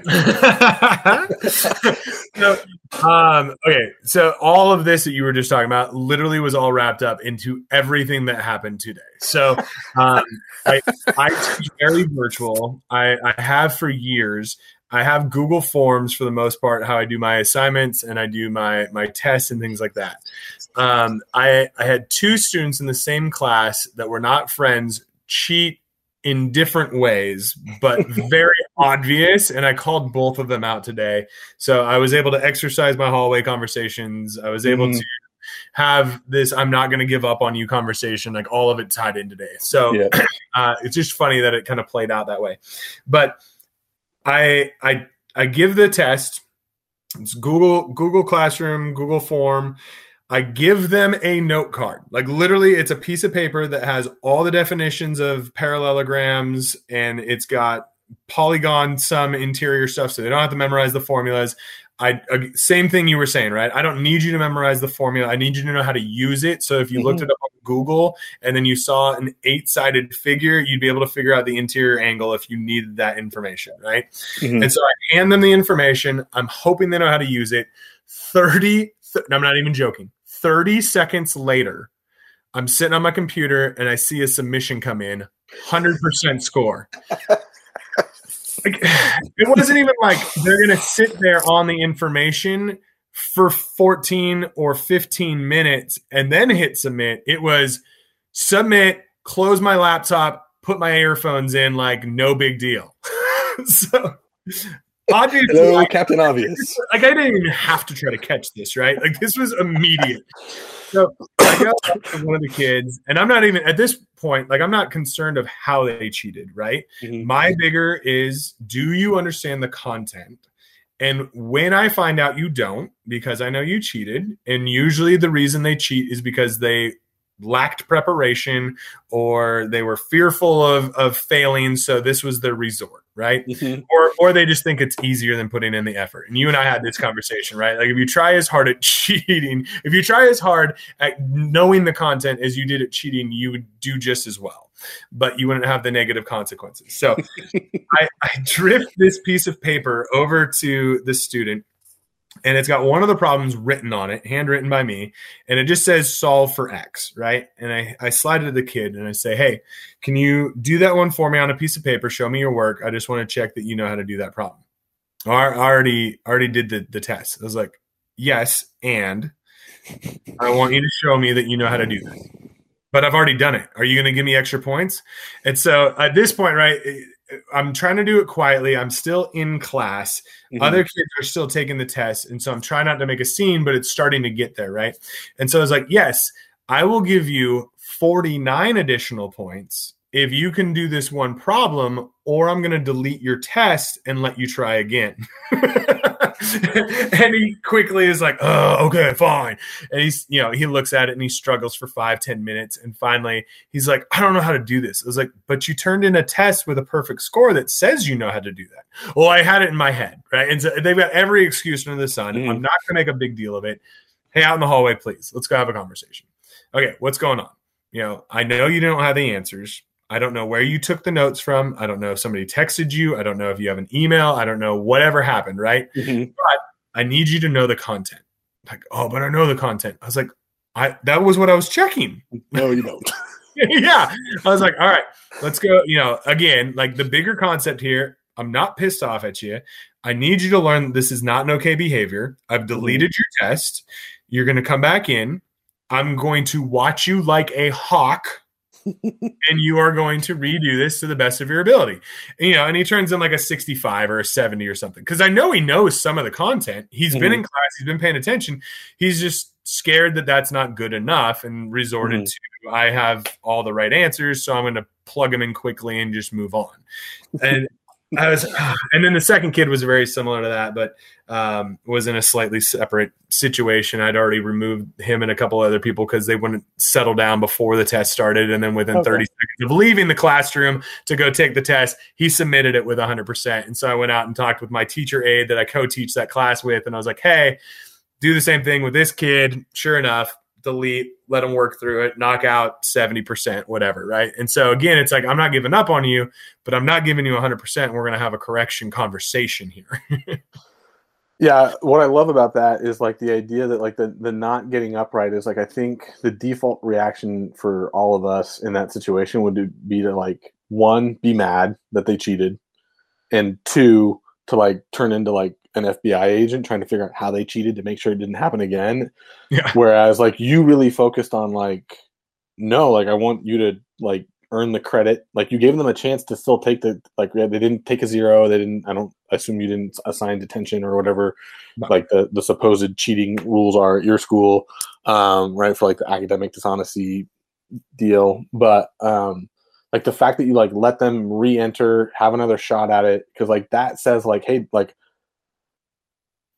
so, um, okay, so all of this that you were just talking about literally was all wrapped up into everything that happened today. So um, I, I teach very virtual. I, I have for years. I have Google Forms for the most part, how I do my assignments and I do my my tests and things like that. Um, I, I had two students in the same class that were not friends cheat in different ways, but very obvious. And I called both of them out today. So I was able to exercise my hallway conversations. I was able mm. to have this I'm not going to give up on you conversation, like all of it tied in today. So yeah. uh, it's just funny that it kind of played out that way. But I, I, I give the test It's Google, Google Classroom, Google Form. I give them a note card. Like literally it's a piece of paper that has all the definitions of parallelograms, and it's got polygon, some interior stuff, so they don't have to memorize the formulas. I uh, same thing you were saying, right? I don't need you to memorize the formula. I need you to know how to use it. So if you mm-hmm. looked it up on Google and then you saw an eight-sided figure, you'd be able to figure out the interior angle if you needed that information, right? Mm-hmm. And so I hand them the information. I'm hoping they know how to use it. thirty, th- I'm not even joking. thirty seconds later, I'm sitting on my computer and I see a submission come in, one hundred percent score. Like, it wasn't even like they're going to sit there on the information for fourteen or fifteen minutes and then hit submit. It was submit, close my laptop, put my earphones in, like no big deal. So obviously, hello, like, Captain Obvious. Like I didn't even have to try to catch this, right? Like this was immediate. So I go up to one of the kids, and I'm not even at this point, like I'm not concerned of how they cheated, right? Mm-hmm. My bigger is, do you understand the content? And when I find out you don't, because I know you cheated, and usually the reason they cheat is because they lacked preparation or they were fearful of, of failing. So this was their resort, right? Mm-hmm. Or or they just think it's easier than putting in the effort. And you and I had this conversation, right? Like if you try as hard at cheating, if you try as hard at knowing the content as you did at cheating, you would do just as well, but you wouldn't have the negative consequences. So I, I drift this piece of paper over to the student, and it's got one of the problems written on it, handwritten by me, and it just says solve for X, right? And I, I slide it to the kid and I say, hey, can you do that one for me on a piece of paper? Show me your work. I just want to check that you know how to do that problem. I already already did the, the test. I was like, yes, and I want you to show me that you know how to do that. But I've already done it. Are you going to give me extra points? And so at this point, right, I'm trying to do it quietly. I'm still in class. Mm-hmm. Other kids are still taking the test. And so I'm trying not to make a scene, but it's starting to get there, right? And so I was like, yes, I will give you forty-nine additional points if you can do this one problem, or I'm going to delete your test and let you try again. And he quickly is like, oh, okay, fine. And he's, you know, he looks at it and he struggles for five, ten minutes. And finally he's like, I don't know how to do this. I was like, but you turned in a test with a perfect score that says you know how to do that. Well, I had it in my head, right? And so they've got every excuse under the sun. Mm. I'm not going to make a big deal of it. Hey, out in the hallway, please. Let's go have a conversation. Okay, what's going on? You know, I know you don't have the answers. I don't know where you took the notes from. I don't know if somebody texted you. I don't know if you have an email. I don't know whatever happened, right? Mm-hmm. But I need you to know the content. Like, oh, but I know the content. I was like, I that was what I was checking. No, you don't. Yeah. I was like, all right, let's go. You know, again, like the bigger concept here, I'm not pissed off at you. I need you to learn that this is not an okay behavior. I've deleted mm-hmm. your test. You're going to come back in. I'm going to watch you like a hawk. And you are going to redo this to the best of your ability. And, you know, and he turns in like a sixty-five or a seventy or something. Because I know he knows some of the content. He's mm-hmm. been in class. He's been paying attention. He's just scared that that's not good enough and resorted mm-hmm. to, I have all the right answers, so I'm going to plug them in quickly and just move on. And I was, and then the second kid was very similar to that, but um, was in a slightly separate situation. I'd already removed him and a couple other people because they wouldn't settle down before the test started. And then within okay. thirty seconds of leaving the classroom to go take the test, he submitted it with one hundred percent. And so I went out and talked with my teacher aide that I co-teach that class with. And I was like, hey, do the same thing with this kid. Sure enough, delete, let them work through it, knock out seventy percent, whatever, right? And so, again, it's like, I'm not giving up on you, but I'm not giving you one hundred percent. We're going to have a correction conversation here. Yeah, what I love about that is, like, the idea that, like, the, the not getting up right is, like, I think the default reaction for all of us in that situation would be to, like, one, be mad that they cheated, and two, to, like, turn into, like, an F B I agent trying to figure out how they cheated to make sure it didn't happen again. Yeah. Whereas, like, you really focused on, like, no, like, I want you to, like, earn the credit. Like, you gave them a chance to still take the, like, they didn't take a zero. They didn't, I don't assume you didn't assign detention or whatever, no. like the, the supposed cheating rules are at your school, um, right, for, like, the academic dishonesty deal. But, um, like, the fact that you, like, let them re-enter, have another shot at it, because, like, that says, like, hey, like,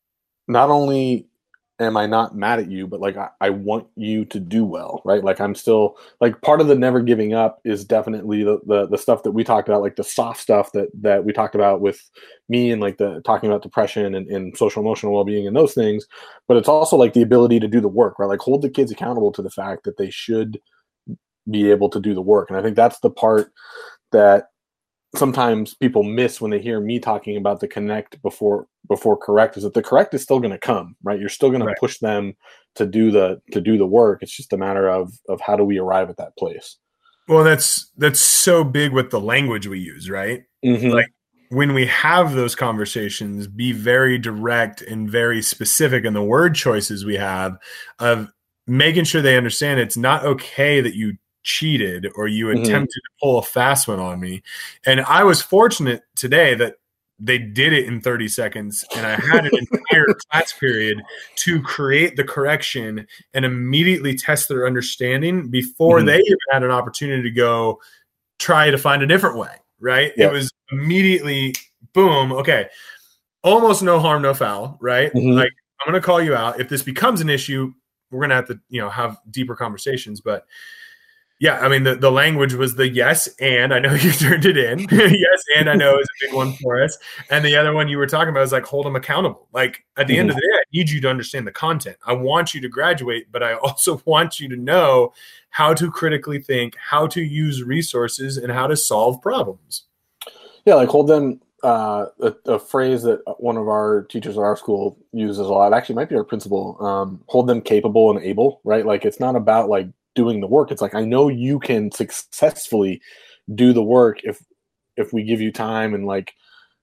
not only am I not mad at you, but like I, I want you to do well, right? Like I'm still like part of the never giving up is definitely the, the the stuff that we talked about, like the soft stuff that that we talked about with me and like the talking about depression and, and social emotional well-being and those things. But it's also like the ability to do the work, right? Like hold the kids accountable to the fact that they should be able to do the work. And I think that's the part that sometimes people miss when they hear me talking about the connect before before correct, is that the correct is still going to come, right? You're still going Right. to push them to do the to do the work. It's just a matter of of how do we arrive at that place. Well, that's that's so big with the language we use, right? Mm-hmm. Like when we have those conversations, be very direct and very specific in the word choices we have, of making sure they understand it's not okay that you cheated or you Mm-hmm. attempted to pull a fast one on me. And I was fortunate today that they did it in thirty seconds, and I had an entire class period to create the correction and immediately test their understanding before Mm-hmm. they even had an opportunity to go try to find a different way, right? Yep. It was immediately, boom, okay, almost no harm, no foul, right? Mm-hmm. Like, I'm going to call you out. If this becomes an issue, we're going to have to, you know, have deeper conversations. But yeah, I mean, the, the language was the yes, and I know you turned it in. Yes, and I know is a big one for us. And the other one you were talking about is like, hold them accountable. Like at the Mm-hmm. end of the day, I need you to understand the content. I want you to graduate, but I also want you to know how to critically think, how to use resources, and how to solve problems. Yeah, like hold them. Uh, a, a phrase that one of our teachers at our school uses a lot, actually might be our principal, um, hold them capable and able, right? Like it's not about like doing the work. It's like, I know you can successfully do the work if if we give you time. And like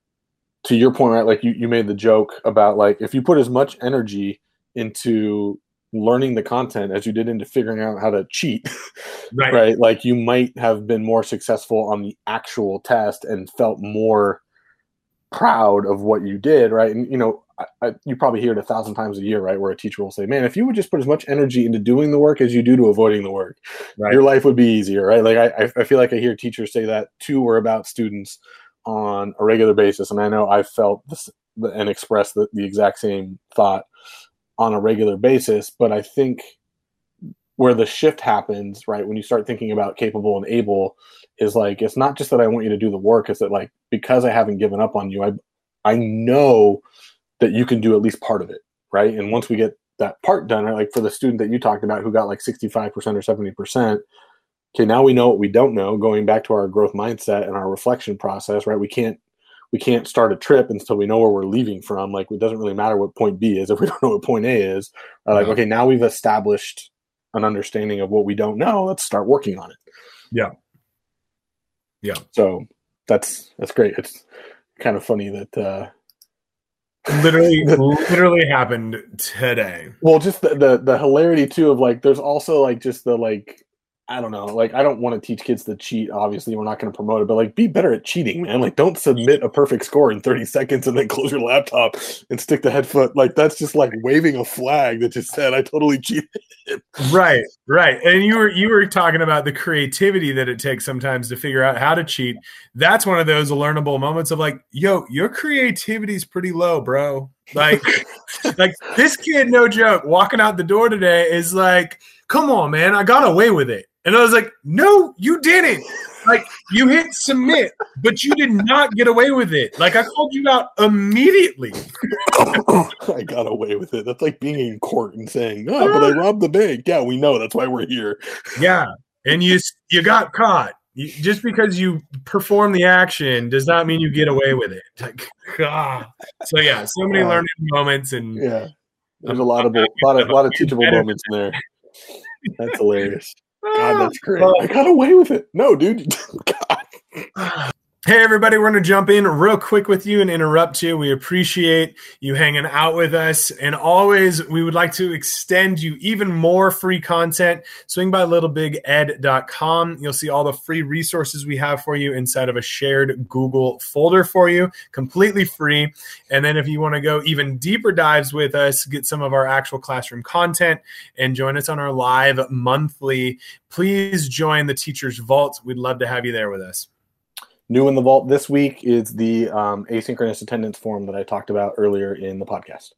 to your point, right, like you, you made the joke about like if you put as much energy into learning the content as you did into figuring out how to cheat, Right. right? Like you might have been more successful on the actual test and felt more proud of what you did, right? And you know, I, I, you probably hear it a thousand times a year, right? Where a teacher will say, "Man, if you would just put as much energy into doing the work as you do to avoiding the work, Right. your life would be easier," right? Like I, I feel like I hear teachers say that to or about students on a regular basis, and I know I've felt this and expressed the, the exact same thought on a regular basis. But I think where the shift happens, right, when you start thinking about capable and able, is like, it's not just that I want you to do the work, it's that like, because I haven't given up on you, I I know that you can do at least part of it, right? And once we get that part done, right, like for the student that you talked about who got like sixty-five percent or seventy percent, okay, now we know what we don't know, going back to our growth mindset and our reflection process, right? We can't we can't start a trip until we know where we're leaving from. Like it doesn't really matter what point B is if we don't know what point A is. Right? Like, Yeah. okay, now we've established an understanding of what we don't know. Let's start working on it. Yeah. Yeah. So that's that's great. It's kind of funny that uh literally literally happened today. Well, just the, the the hilarity too of like there's also like just the like I don't know, like I don't want to teach kids to cheat, obviously we're not going to promote it, but like be better at cheating, man. Like don't submit a perfect score in thirty seconds and then close your laptop and stick the head foot. Like that's just like waving a flag that just said I totally cheated. Right, right. And you were you were talking about the creativity that it takes sometimes to figure out how to cheat. That's one of those learnable moments of like, yo, your creativity is pretty low, bro. Like, like this kid, no joke, walking out the door today is like, come on, man, I got away with it. And I was like, no, you didn't. Like, you hit submit, but you did not get away with it. Like, I called you out immediately. I got away with it. That's like being in court and saying, oh, but I robbed the bank. Yeah, we know. That's why we're here. Yeah. And you you got caught. You, just because you perform the action does not mean you get away with it. Like, ah. So, yeah, so many learning moments. And yeah, there's a lot of, a lot of, lot of teachable moments in there. That's hilarious. God, that's great. I got away with it. No, dude. God. Hey, everybody, we're going to jump in real quick with you and interrupt you. We appreciate you hanging out with us. And always, we would like to extend you even more free content. Swing by little big ed dot com. You'll see all the free resources we have for you inside of a shared Google folder for you, completely free. And then if you want to go even deeper dives with us, get some of our actual classroom content, and join us on our live monthly, please join the Teacher's Vault. We'd love to have you there with us. New in the vault this week is the um, asynchronous attendance form that I talked about earlier in the podcast.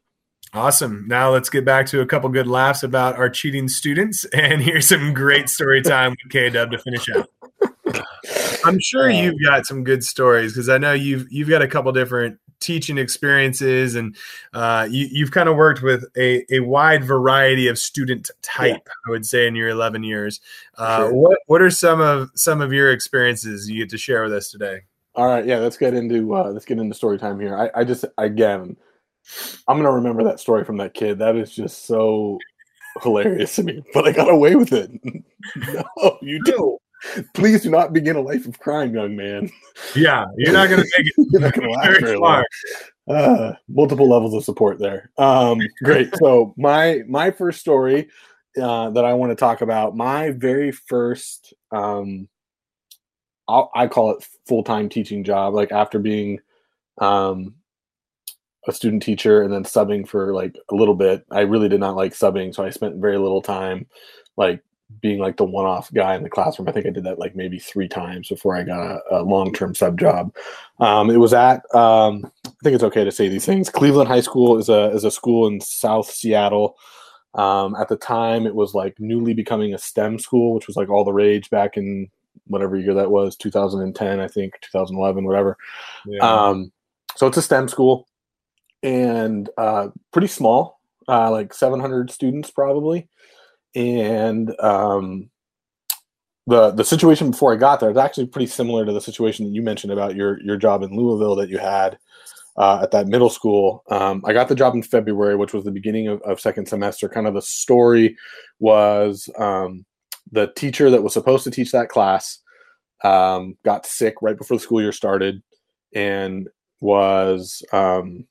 Awesome. Now let's get back to a couple good laughs about our cheating students, and here's some great story time with K-Dub to finish out. I'm sure you've got some good stories, because I know you've you've got a couple different teaching experiences, and uh, you, you've kind of worked with a, a wide variety of student type, yeah. I would say, in your eleven years. Uh, sure. What what are some of some of your experiences you get to share with us today? All right, yeah, let's get into uh, let's get into story time here. I, I just again, I'm gonna remember that story from that kid. That is just so hilarious to me. But I got away with it. No, you do. Please do not begin a life of crime, young man. Yeah, you're not going to make it. You're not going to last very long. Uh, multiple levels of support there. Um, great. So my my first story uh, that I want to talk about, my very first, um, I'll, I call it full-time teaching job, like after being um, a student teacher and then subbing for like a little bit. I really did not like subbing, so I spent very little time like being like the one-off guy in the classroom. I think I did that like maybe three times before I got a, a long-term sub job. Um, it was at, um, I think it's okay to say these things. Cleveland High School is a is a school in South Seattle. Um, at the time, it was like newly becoming a STEM school, which was like all the rage back in whatever year that was, two thousand ten, I think, two thousand eleven, whatever. Yeah. Um, so it's a STEM school and uh, pretty small, uh, like seven hundred students probably. And um, the the situation before I got there is actually pretty similar to the situation that you mentioned about your your job in Louisville that you had uh, at that middle school. Um, I got the job in February, which was the beginning of, of second semester. Kind of the story was um, the teacher that was supposed to teach that class um, got sick right before the school year started and was um,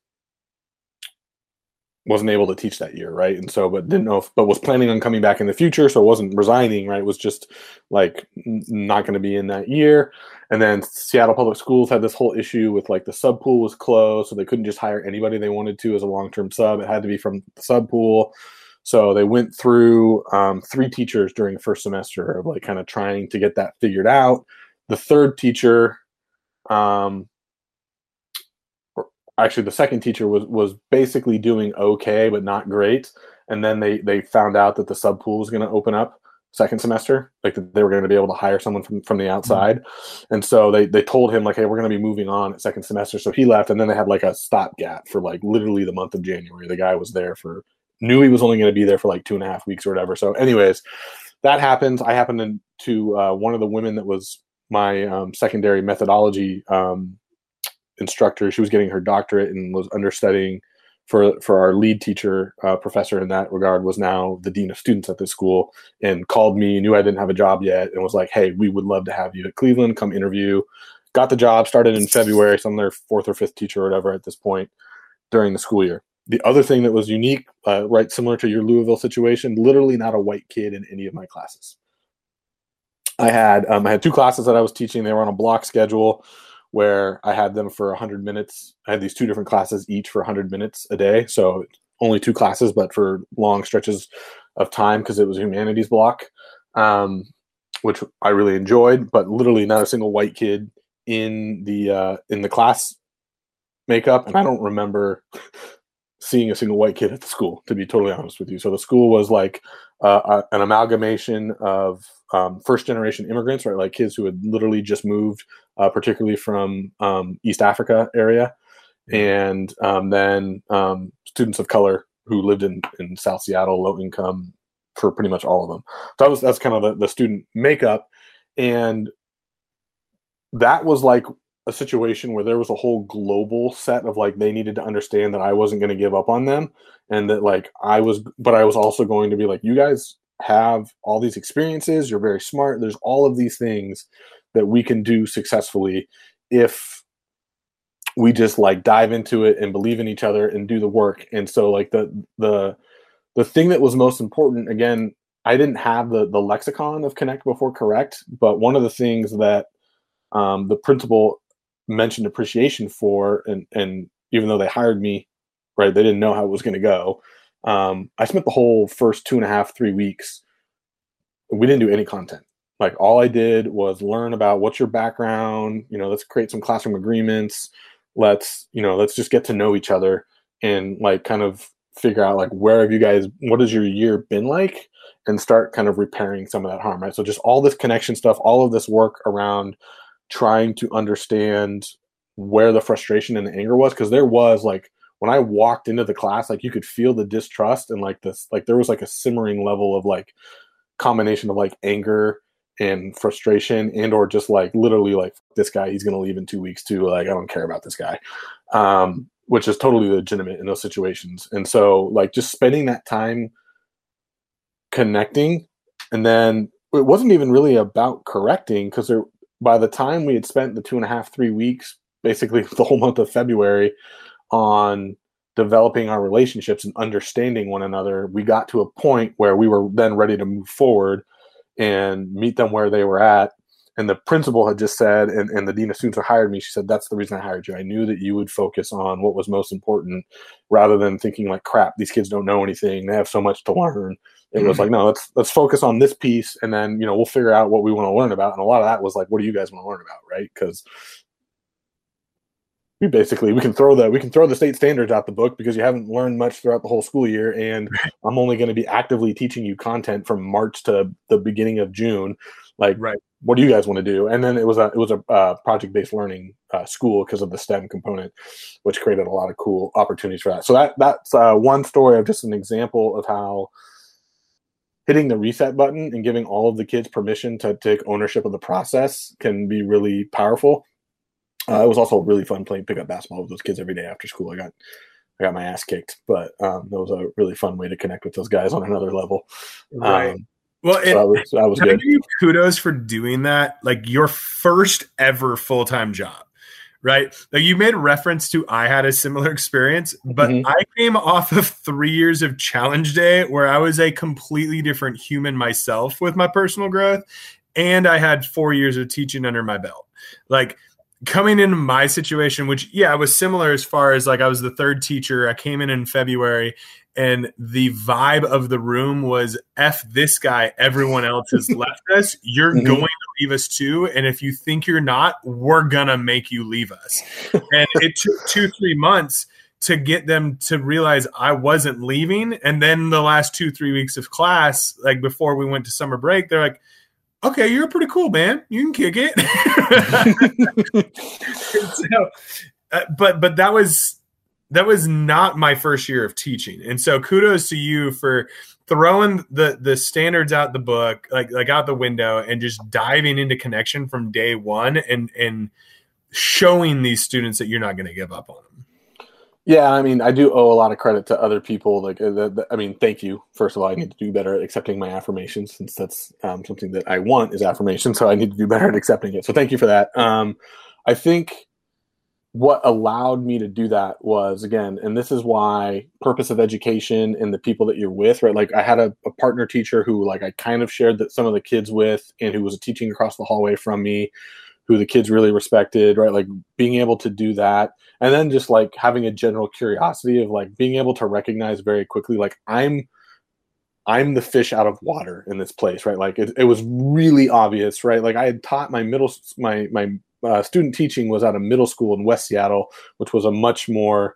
wasn't able to teach that year, right? And so, but didn't know if, but was planning on coming back in the future, so it wasn't resigning, right? It was just like n- not going to be in that year. And then Seattle Public Schools had this whole issue with like the sub pool was closed, so they couldn't just hire anybody they wanted to as a long-term sub. It had to be from the sub pool. So they went through um, three teachers during the first semester of like kind of trying to get that figured out. The third teacher, um, actually the second teacher was was basically doing okay but not great, and then they they found out that the sub pool was going to open up second semester, like that they were going to be able to hire someone from from the outside. Mm-hmm. And so they they told him like, hey, we're going to be moving on at second semester, so he left. And then they had like a stopgap for like literally the month of January. The guy was there for knew he was only going to be there for like two and a half weeks or whatever. So anyways, that happens. I happened to uh, one of the women that was my um, secondary methodology um instructor. She was getting her doctorate and was understudying for for our lead teacher, uh, professor in that regard, was now the dean of students at this school, and called me, knew I didn't have a job yet, and was like, hey, we would love to have you at Cleveland, come interview. Got the job, started in February, so I'm their fourth or fifth teacher or whatever at this point during the school year. The other thing that was unique, uh, right, similar to your Louisville situation, literally not a white kid in any of my classes. I had um, I had two classes that I was teaching. They were on a block schedule where I had them for one hundred minutes. I had these two different classes each for one hundred minutes a day. So only two classes, but for long stretches of time because it was a humanities block, um, which I really enjoyed, but literally not a single white kid in the uh, in the class makeup. And I don't remember seeing a single white kid at the school, to be totally honest with you. So the school was like uh, an amalgamation of um, first generation immigrants, right? Like kids who had literally just moved, uh, particularly from um, East Africa area. And um, then um, students of color who lived in, in South Seattle, low income, for pretty much all of them. So that was, that's kind of the, the student makeup. And that was like a situation where there was a whole global set of like, they needed to understand that I wasn't going to give up on them. And that like I was, but I was also going to be like, you guys have all these experiences. You're very smart. There's all of these things that we can do successfully if we just like dive into it and believe in each other and do the work. And so like the, the, the thing that was most important, again, I didn't have the, the lexicon of connect before correct, but one of the things that um, the principal mentioned appreciation for, and, and even though they hired me, right, they didn't know how it was going to go. Um, I spent the whole first two and a half, three weeks. We didn't do any content. Like all I did was learn about what's your background, you know, let's create some classroom agreements. Let's, you know, let's just get to know each other and like kind of figure out like, where have you guys, what has your year been like, and start kind of repairing some of that harm, right? So just all this connection stuff, all of this work around trying to understand where the frustration and the anger was. Cause there was like, when I walked into the class, like you could feel the distrust and like this, like there was like a simmering level of like combination of like anger and frustration, and or just like literally like, this guy, he's going to leave in two weeks too. Like, I don't care about this guy, um, which is totally legitimate in those situations. And so like just spending that time connecting, and then it wasn't even really about correcting, because there, by the time we had spent the two and a half, three weeks, basically the whole month of February on developing our relationships and understanding one another, we got to a point where we were then ready to move forward and meet them where they were at. And the principal had just said, and, and the dean of students who hired me, she said, that's the reason I hired you. I knew that you would focus on what was most important rather than thinking like, crap, these kids don't know anything, they have so much to learn. It mm-hmm. was like, no, let's let's focus on this piece, and then, you know, we'll figure out what we want to learn about. And a lot of that was like, what do you guys want to learn about, right? Because we basically we can throw the we can throw the state standards out the book because you haven't learned much throughout the whole school year, and I'm only going to be actively teaching you content from March to the beginning of June. Like, right. What do you guys want to do? And then it was a it was a uh, project based learning uh, school because of the STEM component, which created a lot of cool opportunities for that. So that that's uh, one story of just an example of how hitting the reset button and giving all of the kids permission to take ownership of the process can be really powerful. Uh, it was also really fun playing pickup basketball with those kids every day after school. I got I got my ass kicked, but um, that was a really fun way to connect with those guys on another level. Right. Um, well, it, so that was, that was can good. I give you kudos for doing that? Like your first ever full-time job, right? Like you made reference to, I had a similar experience, but mm-hmm. I came off of three years of Challenge Day where I was a completely different human myself with my personal growth. And I had four years of teaching under my belt. Like, coming into my situation, which, yeah, it was similar as far as like I was the third teacher. I came in in February and the vibe of the room was, F this guy, everyone else has left us. You're mm-hmm. going to leave us too. And if you think you're not, we're going to make you leave us. And it took two, three months to get them to realize I wasn't leaving. And then the last two, three weeks of class, like before we went to summer break, they're like, okay, you're pretty cool, man. You can kick it. so, uh, but but that was that was not my first year of teaching, and so kudos to you for throwing the the standards out the book, like like out the window, and just diving into connection from day one, and and showing these students that you're not going to give up on them. Yeah, I mean, I do owe a lot of credit to other people. Like, uh, the, the, I mean, thank you. First of all, I need to do better at accepting my affirmations, since that's um, something that I want is affirmation. So I need to do better at accepting it. So thank you for that. Um, I think what allowed me to do that was, again, and this is why purpose of education and the people that you're with, right? Like I had a, a partner teacher who like I kind of shared that some of the kids with, and who was teaching across the hallway from me, who the kids really respected, right? Like being able to do that. And then just like having a general curiosity of like being able to recognize very quickly, like I'm, I'm the fish out of water in this place, right? Like it, it was really obvious, right? Like I had taught my middle, my, my uh, student teaching was at a middle school in West Seattle, which was a much more,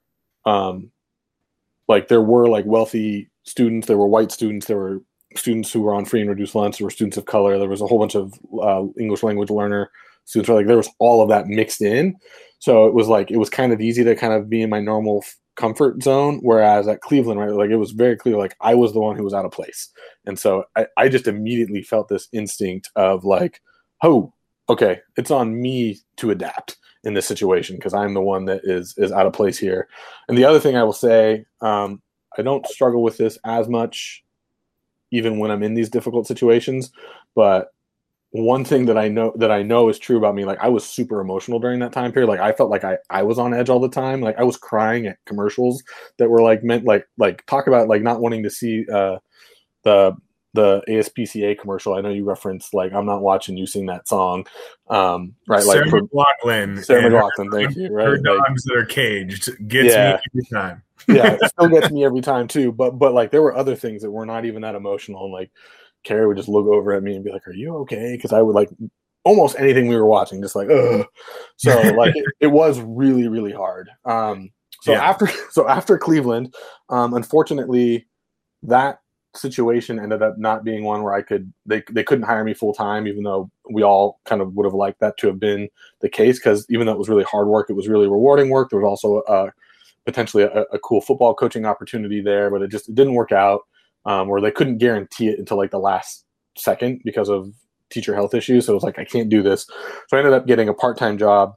um, like there were like wealthy students, there were white students, there were students who were on free and reduced lunch, there were students of color, there was a whole bunch of uh, English language learner students, like there was all of that mixed in. So it was like, it was kind of easy to kind of be in my normal comfort zone. Whereas at Cleveland, right, like it was very clear, like I was the one who was out of place. And so I, I just immediately felt this instinct of like, oh, okay, it's on me to adapt in this situation because I'm the one that is, is out of place here. And the other thing I will say, um, I don't struggle with this as much even when I'm in these difficult situations, but one thing that I know that I know is true about me, like I was super emotional during that time period. Like I felt like I, I was on edge all the time. Like I was crying at commercials that were like meant like like talk about like not wanting to see uh, the the A S P C A commercial. I know you referenced like I'm not watching you sing that song, um, right? Sarah like for, McLachlan, Sarah McLachlan, thank you. Right, her dogs like, that are caged gets yeah. me every time. Yeah, it still gets me every time too. But but like there were other things that were not even that emotional, and like Carrie would just look over at me and be like, "Are you okay?" Because I would like almost anything we were watching, just like, ugh. So like it, it was really really hard. Um, So Yeah. after so after Cleveland, um, unfortunately, that situation ended up not being one where I could they they couldn't hire me full time, even though we all kind of would have liked that to have been the case. Because even though it was really hard work, it was really rewarding work. There was also uh, potentially a, a cool football coaching opportunity there, but it just it didn't work out. Um, where they couldn't guarantee it until like the last second because of teacher health issues. So it was like, I can't do this. So I ended up getting a part-time job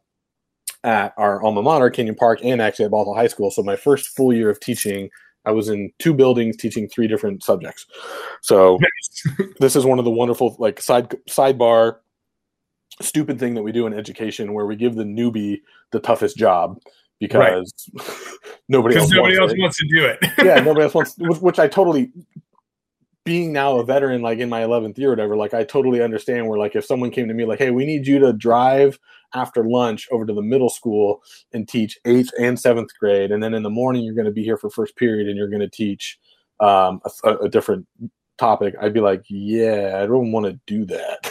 at our alma mater, Kenyon Park, and actually at Bothell High School. So my first full year of teaching, I was in two buildings teaching three different subjects. So this is one of the wonderful, like, side sidebar, stupid thing that we do in education where we give the newbie the toughest job because right. nobody else nobody wants else it. wants to do it. Yeah, nobody else wants, which I totally, being now a veteran, like in my eleventh year or whatever, like I totally understand where, like, if someone came to me like, hey, we need you to drive after lunch over to the middle school and teach eighth and seventh grade, and then in the morning you're going to be here for first period and you're going to teach um, a, a different topic, I'd be like, yeah, I don't want to do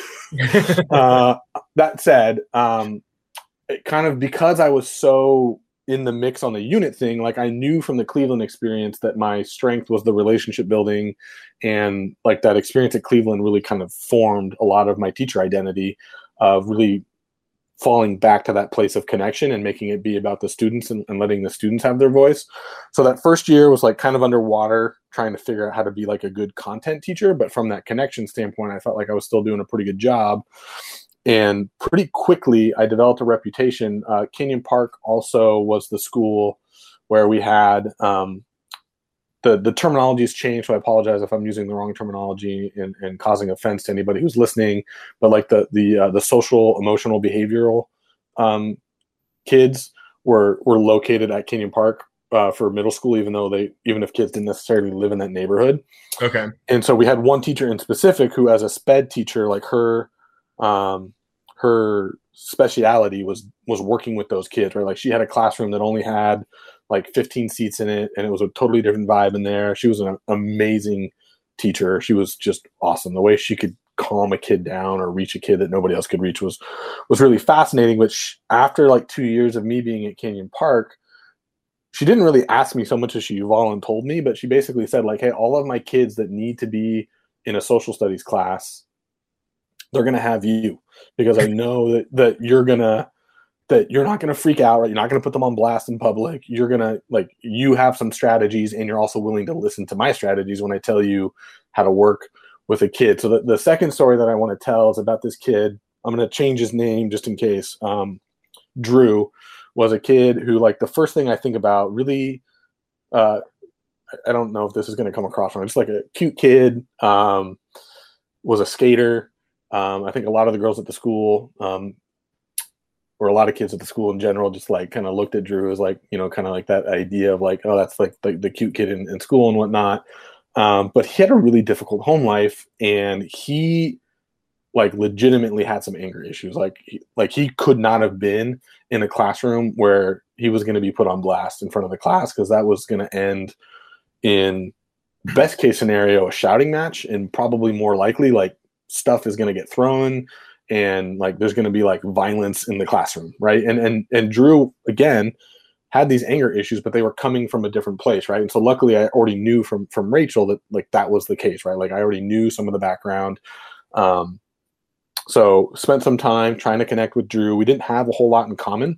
that. uh, that said, um, it kind of, because I was so in the mix on the unit thing, like I knew from the Cleveland experience that my strength was the relationship building, and like that experience at Cleveland really kind of formed a lot of my teacher identity of really falling back to that place of connection and making it be about the students and, and letting the students have their voice. So that first year was like kind of underwater, trying to figure out how to be like a good content teacher. But from that connection standpoint, I felt like I was still doing a pretty good job. And pretty quickly, I developed a reputation. Uh, Kenyon Park also was the school where we had um, the the terminology has changed. So I apologize if I'm using the wrong terminology and, and causing offense to anybody who's listening. But like the the uh, the social, emotional, behavioral um, kids were were located at Kenyon Park uh, for middle school, even though they even if kids didn't necessarily live in that neighborhood. Okay. And so we had one teacher in specific who, as a sped teacher, like her. Um, her speciality was was working with those kids, right? Like she had a classroom that only had like fifteen seats in it, and it was a totally different vibe in there. She was an amazing teacher. She was just awesome. The way she could calm a kid down or reach a kid that nobody else could reach was was really fascinating. Which after like two years of me being at Kenyon Park, she didn't really ask me so much as she voluntold me, but she basically said like, hey, all of my kids that need to be in a social studies class, they're going to have you, because I know that, that you're going to, that you're not going to freak out, right? You're not going to put them on blast in public. You're going to, like, you have some strategies, and you're also willing to listen to my strategies when I tell you how to work with a kid. So the, the second story that I want to tell is about this kid. I'm going to change his name just in case. Um, Drew was a kid who, like, the first thing I think about really, uh, I don't know if this is going to come across wrong. Just like a cute kid, um, was a skater. Um, I think a lot of the girls at the school, um, or a lot of kids at the school in general, just like kind of looked at Drew as like, you know, kind of like that idea of like, oh, that's like the, the cute kid in, in school and whatnot. Um, but he had a really difficult home life, and he like legitimately had some anger issues. Like, he, like he could not have been in a classroom where he was going to be put on blast in front of the class, because that was going to end in best case scenario, a shouting match, and probably more likely like stuff is going to get thrown, and like there's going to be like violence in the classroom, right? And and and Drew again had these anger issues, but they were coming from a different place, right? And so luckily, I already knew from from Rachel that like that was the case, right? Like I already knew some of the background. Um, so spent some time trying to connect with Drew. We didn't have a whole lot in common,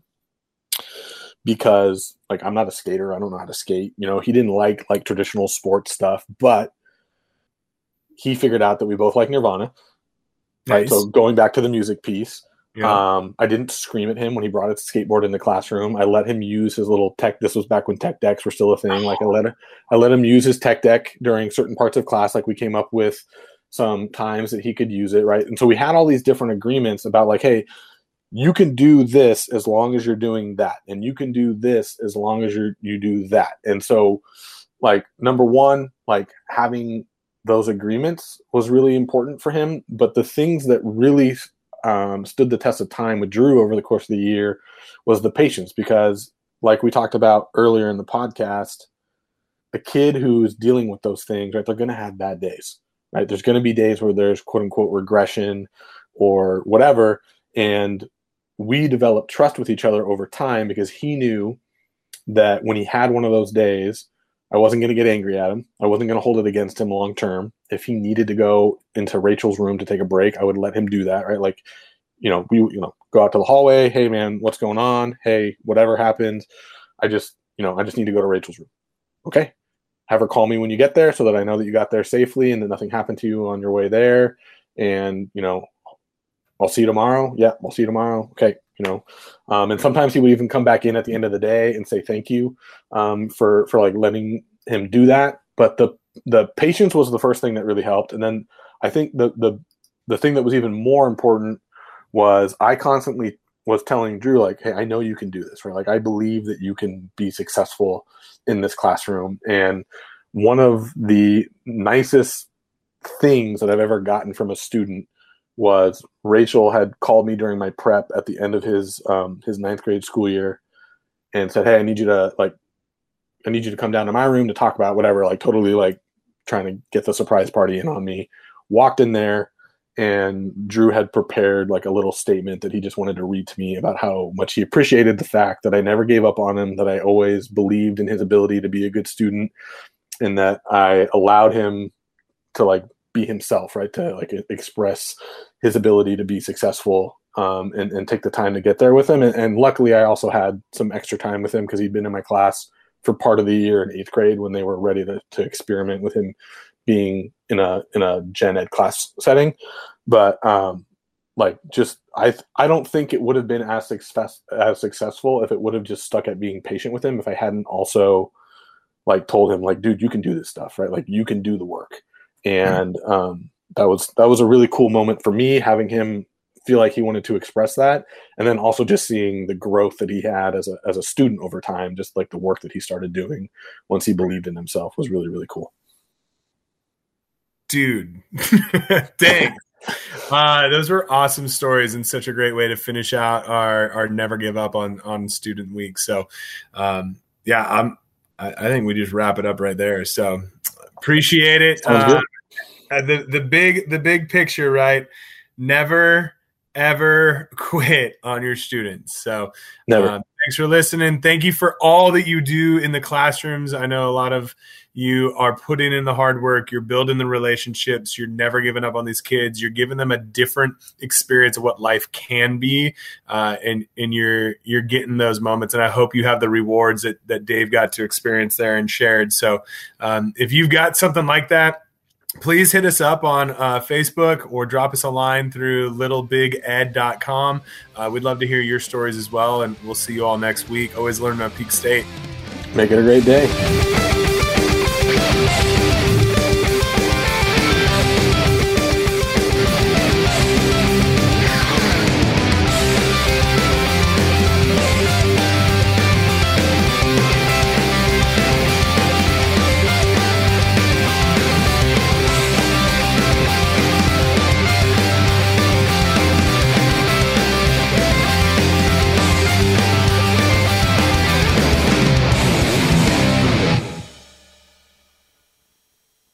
because like I'm not a skater, I don't know how to skate. You know, he didn't like like traditional sports stuff, but he figured out that we both like Nirvana. Nice. Right. So going back to the music piece, yeah. um, I didn't scream at him when he brought his skateboard in the classroom. I let him use his little tech. This was back when tech decks were still a thing. Like I let him, I let him use his tech deck during certain parts of class. Like we came up with some times that he could use it. Right. And so we had all these different agreements about like, hey, you can do this as long as you're doing that. And you can do this as long as you you do that. And so like, number one, like having those agreements was really important for him. But the things that really um, stood the test of time with Drew over the course of the year was the patience, because like we talked about earlier in the podcast, a kid who's dealing with those things, right, they're going to have bad days, right? There's going to be days where there's quote unquote regression or whatever. And we developed trust with each other over time, because he knew that when he had one of those days, I wasn't going to get angry at him. I wasn't going to hold it against him long term. If he needed to go into Rachel's room to take a break, I would let him do that, right? Like, you know, we, you know, go out to the hallway. Hey, man, what's going on? Hey, whatever happened, I just, you know, I just need to go to Rachel's room. Okay. Have her call me when you get there so that I know that you got there safely and that nothing happened to you on your way there. And, you know, I'll see you tomorrow. Yeah, I'll see you tomorrow. Okay. You know, um, and sometimes he would even come back in at the end of the day and say thank you um, for for like letting him do that. But the the patience was the first thing that really helped. And then I think the the the thing that was even more important was I constantly was telling Drew, like, hey, I know you can do this, right? Like, I believe that you can be successful in this classroom. And one of the nicest things that I've ever gotten from a student was Rachel had called me during my prep at the end of his um, his ninth grade school year and said, hey, I need you to like, I need you to come down to my room to talk about whatever, like totally like trying to get the surprise party in on me. Walked in there and Drew had prepared like a little statement that he just wanted to read to me about how much he appreciated the fact that I never gave up on him, that I always believed in his ability to be a good student, and that I allowed him to like be himself, right? To like express his ability to be successful um, and, and take the time to get there with him. And, and luckily I also had some extra time with him because he'd been in my class for part of the year in eighth grade when they were ready to, to experiment with him being in a, in a gen ed class setting. But um, like, just, I, I don't think it would have been as success as successful if it would have just stuck at being patient with him. If I hadn't also like told him like, dude, you can do this stuff, right? Like you can do the work. And um, that was, that was a really cool moment for me, having him feel like he wanted to express that. And then also just seeing the growth that he had as a, as a student over time, just like the work that he started doing once he believed in himself was really, really cool. Dude, thanks. Uh, those were awesome stories and such a great way to finish out our, our never give up on, on student week. So um, yeah, I'm, I, I think we just wrap it up right there. So appreciate it. Uh, the, the big, the big picture, right? Never, ever quit on your students. So never. Um, thanks for listening. Thank you for all that you do in the classrooms. I know a lot of you are putting in the hard work. You're building the relationships. You're never giving up on these kids. You're giving them a different experience of what life can be. Uh, and, and you're, you're getting those moments. And I hope you have the rewards that, that Dave got to experience there and shared. So um, if you've got something like that, please hit us up on uh, Facebook or drop us a line through little big ed dot com. Uh, we'd love to hear your stories as well. And we'll see you all next week. Always learn about Peak State. Make it a great day.